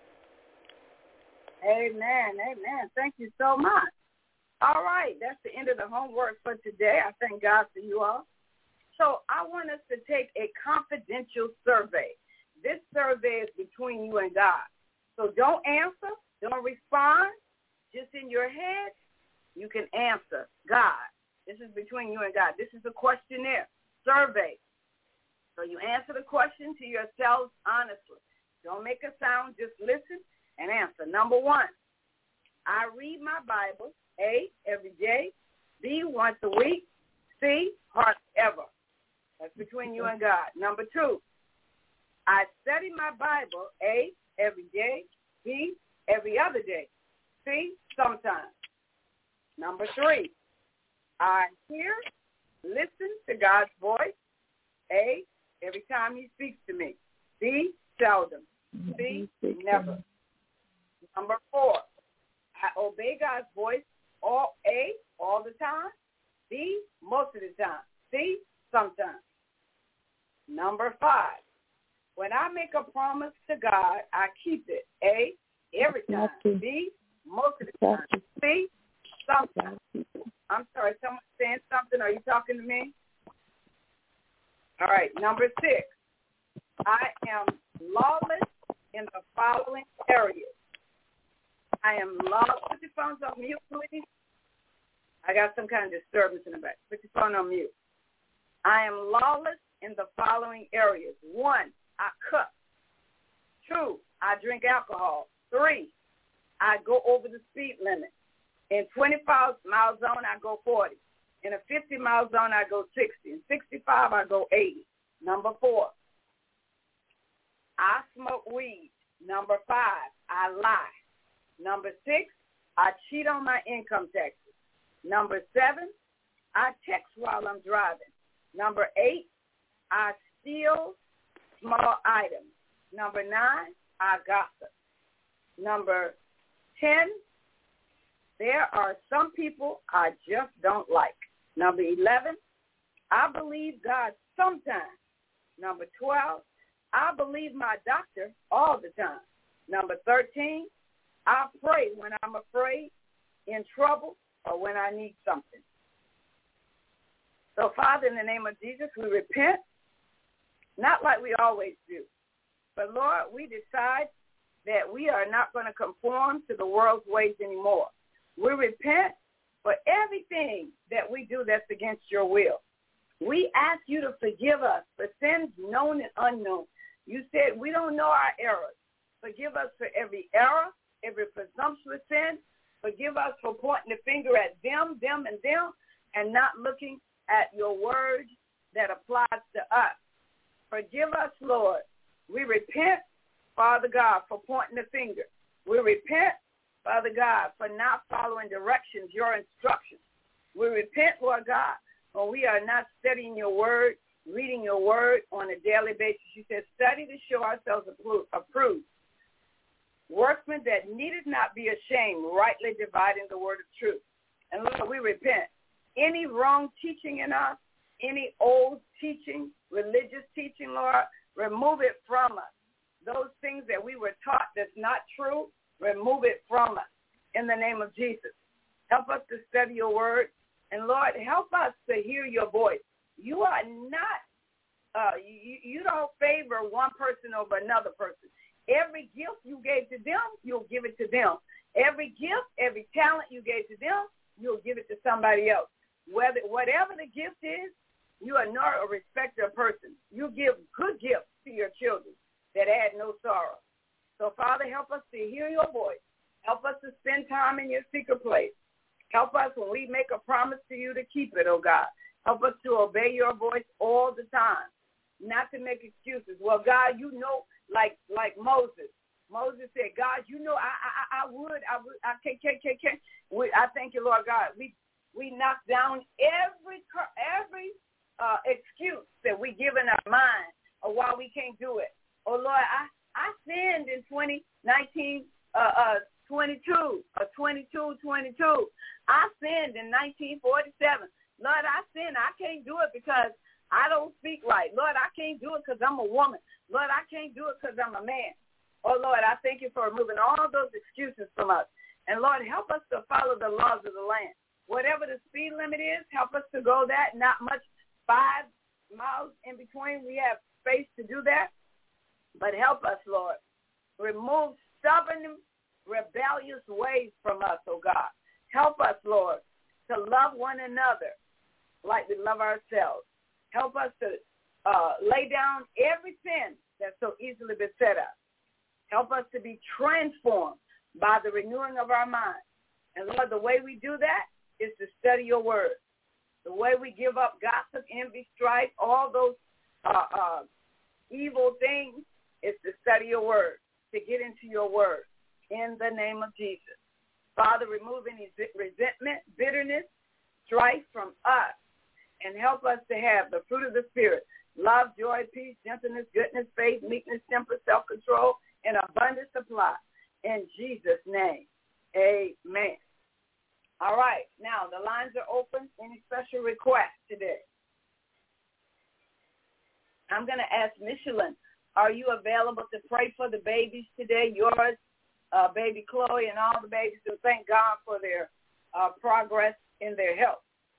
Amen, amen. Thank you so much. All right, that's the end of the homework for today. I thank God for you all. So I want us to take a confidential survey. This survey is between you and God. So don't answer, don't respond. Just in your head, you can answer God. This is between you and God. This is a questionnaire, survey. So you answer the question to yourselves honestly. Don't make a sound, just listen and answer. Number one, I read my Bible, A, every day, B, once a week, C, hardly ever. That's between you and God. Number two, I study my Bible, A, every day, B, every other day, C, sometimes. Number three, I hear, listen to God's voice, A, every time he speaks to me, B, seldom, C, never. Number four, I obey God's voice, all A, all the time, B, most of the time, C, sometimes. Number five, when I make a promise to God, I keep it, A, every time, B, most of the time, C, sometimes. I'm sorry, someone's saying something. Are you talking to me? All right, number six, I am lawless in the following areas. I am lawless. Put your phones on mute, please. I got some kind of disturbance in the back. Put your phone on mute. I am lawless in the following areas. One, I cuss. Two, I drink alcohol. Three, I go over the speed limit. In twenty-five mile zone, I go forty. In a fifty mile zone, I go sixty. In sixty-five, I go eighty. Number four, I smoke weed. Number five, I lie. Number six, I cheat on my income taxes. Number seven, I text while I'm driving. Number eight, I steal small items. Number nine, I gossip. Number ten, there are some people I just don't like. Number eleven, I believe God sometimes. Number twelve, I believe my doctor all the time. Number thirteen, I pray when I'm afraid, in trouble, or when I need something. So, Father, in the name of Jesus, we repent, not like we always do. But, Lord, we decide that we are not going to conform to the world's ways anymore. We repent for everything that we do that's against your will. We ask you to forgive us for sins known and unknown. You said we don't know our errors. Forgive us for every error, every presumptuous sin. Forgive us for pointing the finger at them, them, and them, and not looking at your word that applies to us. Forgive us, Lord. We repent, Father God, for pointing the finger. We repent, Father God, for not following directions, your instructions. We repent, Lord God, when we are not studying your word, reading your word on a daily basis. You said, study to show ourselves approved. Workmen that needed not be ashamed, rightly dividing the word of truth. And Lord, we repent. Any wrong teaching in us, any old teaching, religious teaching, Lord, remove it from us. Those things that we were taught that's not true, remove it from us in the name of Jesus. Help us to study your word. And, Lord, help us to hear your voice. You are not, uh, you, you don't favor one person over another person. Every gift you gave to them, you'll give it to them. Every gift, every talent you gave to them, you'll give it to somebody else. Whether whatever the gift is, you are not a respecter of person. You give good gifts to your children that add no sorrow. So, Father, help us to hear your voice. Help us to spend time in your secret place. Help us when we make a promise to you to keep it, oh God. Help us to obey your voice all the time, not to make excuses. Well, God, you know, like like Moses. Moses said, God, you know, I I, I would, I would, I can't, can't, can't, can't. We, I thank you, Lord God. We we knock down every every uh, excuse that we give in our mind of why we can't do it. Oh Lord, I I sinned in twenty nineteen, uh, uh, twenty-two, or twenty-two, twenty-two. I sinned in nineteen forty-seven. Lord, I sinned. I can't do it because I don't speak right. Lord, I can't do it because I'm a woman. Lord, I can't do it because I'm a man. Oh, Lord, I thank you for removing all those excuses from us. And, Lord, help us to follow the laws of the land. Whatever the speed limit is, help us to go that. Not much, five miles in between. We have space to do that. But help us, Lord. Remove stubborn, rebellious ways from us, oh God. Help us, Lord, to love one another like we love ourselves. Help us to uh, lay down every sin that so easily beset us. Help us to be transformed by the renewing of our mind. And, Lord, the way we do that is to study your word. The way we give up gossip, envy, strife, all those uh, uh, evil things is to study your word, to get into your word in the name of Jesus. Father, remove any resentment, bitterness, strife from us, and help us to have the fruit of the Spirit, love, joy, peace, gentleness, goodness, faith, meekness, temper, self-control, and abundant supply. In Jesus' name, amen. All right, now the lines are open. Any special requests today? I'm going to ask Michelin, are you available to pray for the babies today? Yours, uh, baby Chloe, and all the babies, and thank God for their uh, progress in their health.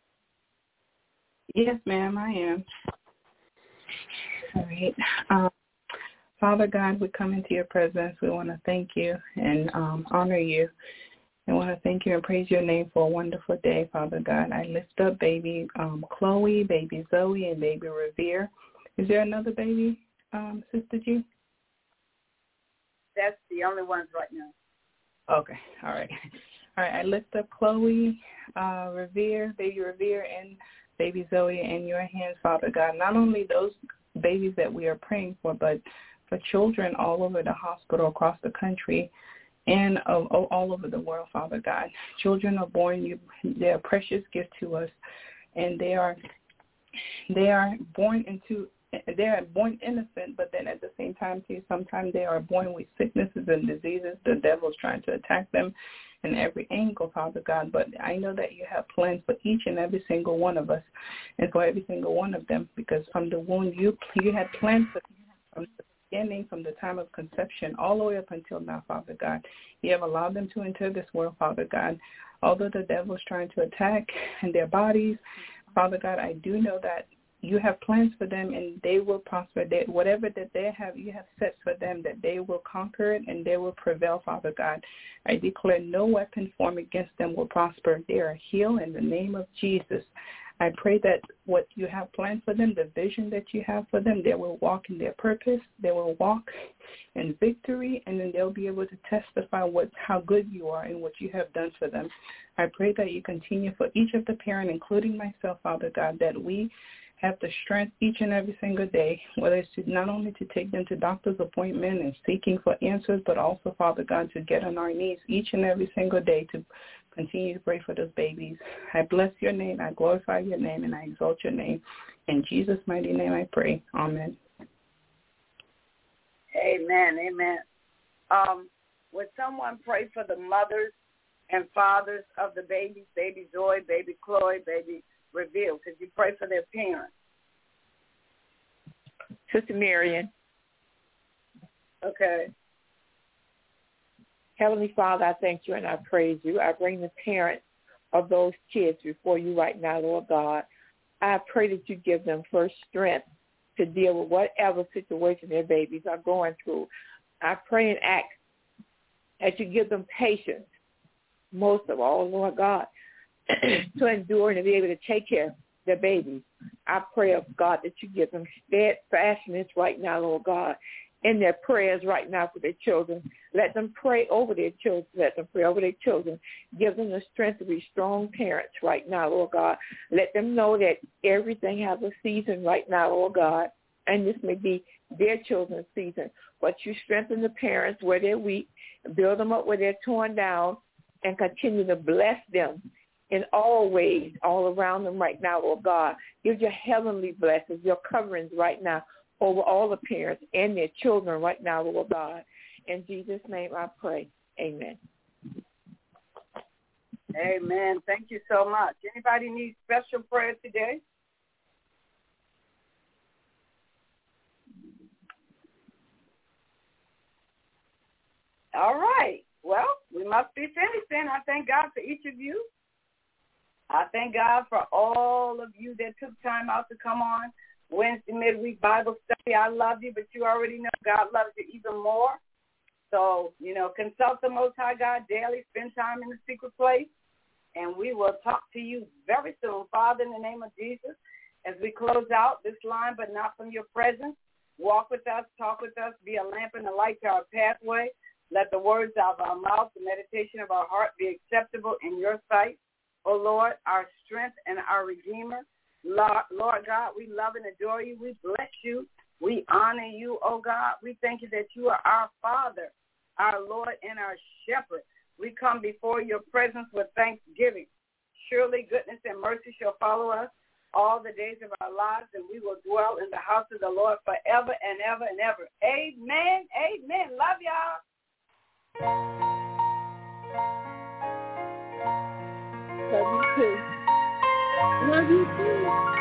Yes, ma'am, I am. All right. Um, Father God, we come into your presence. We want to thank you and um, honor you. I want to thank you and praise your name for a wonderful day, Father God. I lift up baby um, Chloe, baby Zoe, and baby Revere. Is there another baby, um, Sister G? That's the only ones right now. Okay, all right. All right, I lift up Chloe, uh, Revere, baby Revere, and baby Zoe in your hands, Father God. Not only those babies that we are praying for, but for children all over the hospital across the country and uh, all over the world, Father God. Children are born, you, they're a precious gift to us, and they are they are born into they are born innocent, but then at the same time, too, sometimes they are born with sicknesses and diseases. The devil's trying to attack them in every angle, Father God. But I know that you have plans for each and every single one of us and for every single one of them, because from the womb, you you had plans for from the beginning, from the time of conception, all the way up until now, Father God. You have allowed them to enter this world, Father God. Although the devil's trying to attack in their bodies, Father God, I do know that you have plans for them, and they will prosper. They, whatever that they have, you have set for them, that they will conquer it and they will prevail, Father God. I declare no weapon formed against them will prosper. They are healed in the name of Jesus. I pray that what you have planned for them, the vision that you have for them, they will walk in their purpose. They will walk in victory, and then they'll be able to testify what how good you are and what you have done for them. I pray that you continue for each of the parents, including myself, Father God, that we have the strength each and every single day, whether it's to not only to take them to doctor's appointment and seeking for answers, but also, Father God, to get on our knees each and every single day to Continue to pray for those babies. I bless your name. I glorify your name, and I exalt your name. In Jesus' mighty name I pray. Amen. Amen. Amen. Um, would someone pray for the mothers and fathers of the babies, baby Joy, baby Chloe, baby Reveal? Could you pray for their parents? Sister Marion. Okay. Heavenly Father, I thank you and I praise you. I bring the parents of those kids before you right now, Lord God. I pray that you give them first strength to deal with whatever situation their babies are going through. I pray and ask that you give them patience, most of all, Lord God, to endure and to be able to take care of their babies. I pray, of God, that you give them steadfastness right now, Lord God, in their prayers right now for their children. Let them pray over their children. Let them pray over their children. Give them the strength to be strong parents right now, Lord God. Let them know that everything has a season right now, Lord God, and this may be their children's season. But you strengthen the parents where they're weak, build them up where they're torn down, and continue to bless them in all ways, all around them right now, Lord God. Give your heavenly blessings, your coverings right now over all the parents and their children right now, Lord God. In Jesus' name I pray. Amen. Amen. Thank you so much. Anybody need special prayer today? All right. Well, we must be finished then. I thank God for each of you. I thank God for all of you that took time out to come on Wednesday midweek Bible study. I love you, but you already know God loves you even more. So, you know, consult the Most High God daily. Spend time in the secret place. And we will talk to you very soon. Father, in the name of Jesus, as we close out this line, but not from your presence, walk with us, talk with us, be a lamp and a light to our pathway. Let the words out of our mouth, the meditation of our heart be acceptable in your sight. O Lord, our strength and our Redeemer. Lord, Lord God, we love and adore you. We bless you. We honor you, oh God. We thank you that you are our Father, our Lord, and our Shepherd. We come before your presence with thanksgiving. Surely goodness and mercy shall follow us all the days of our lives, and we will dwell in the house of the Lord forever and ever and ever. Amen. Amen. Love y'all. Love you too. Love you too.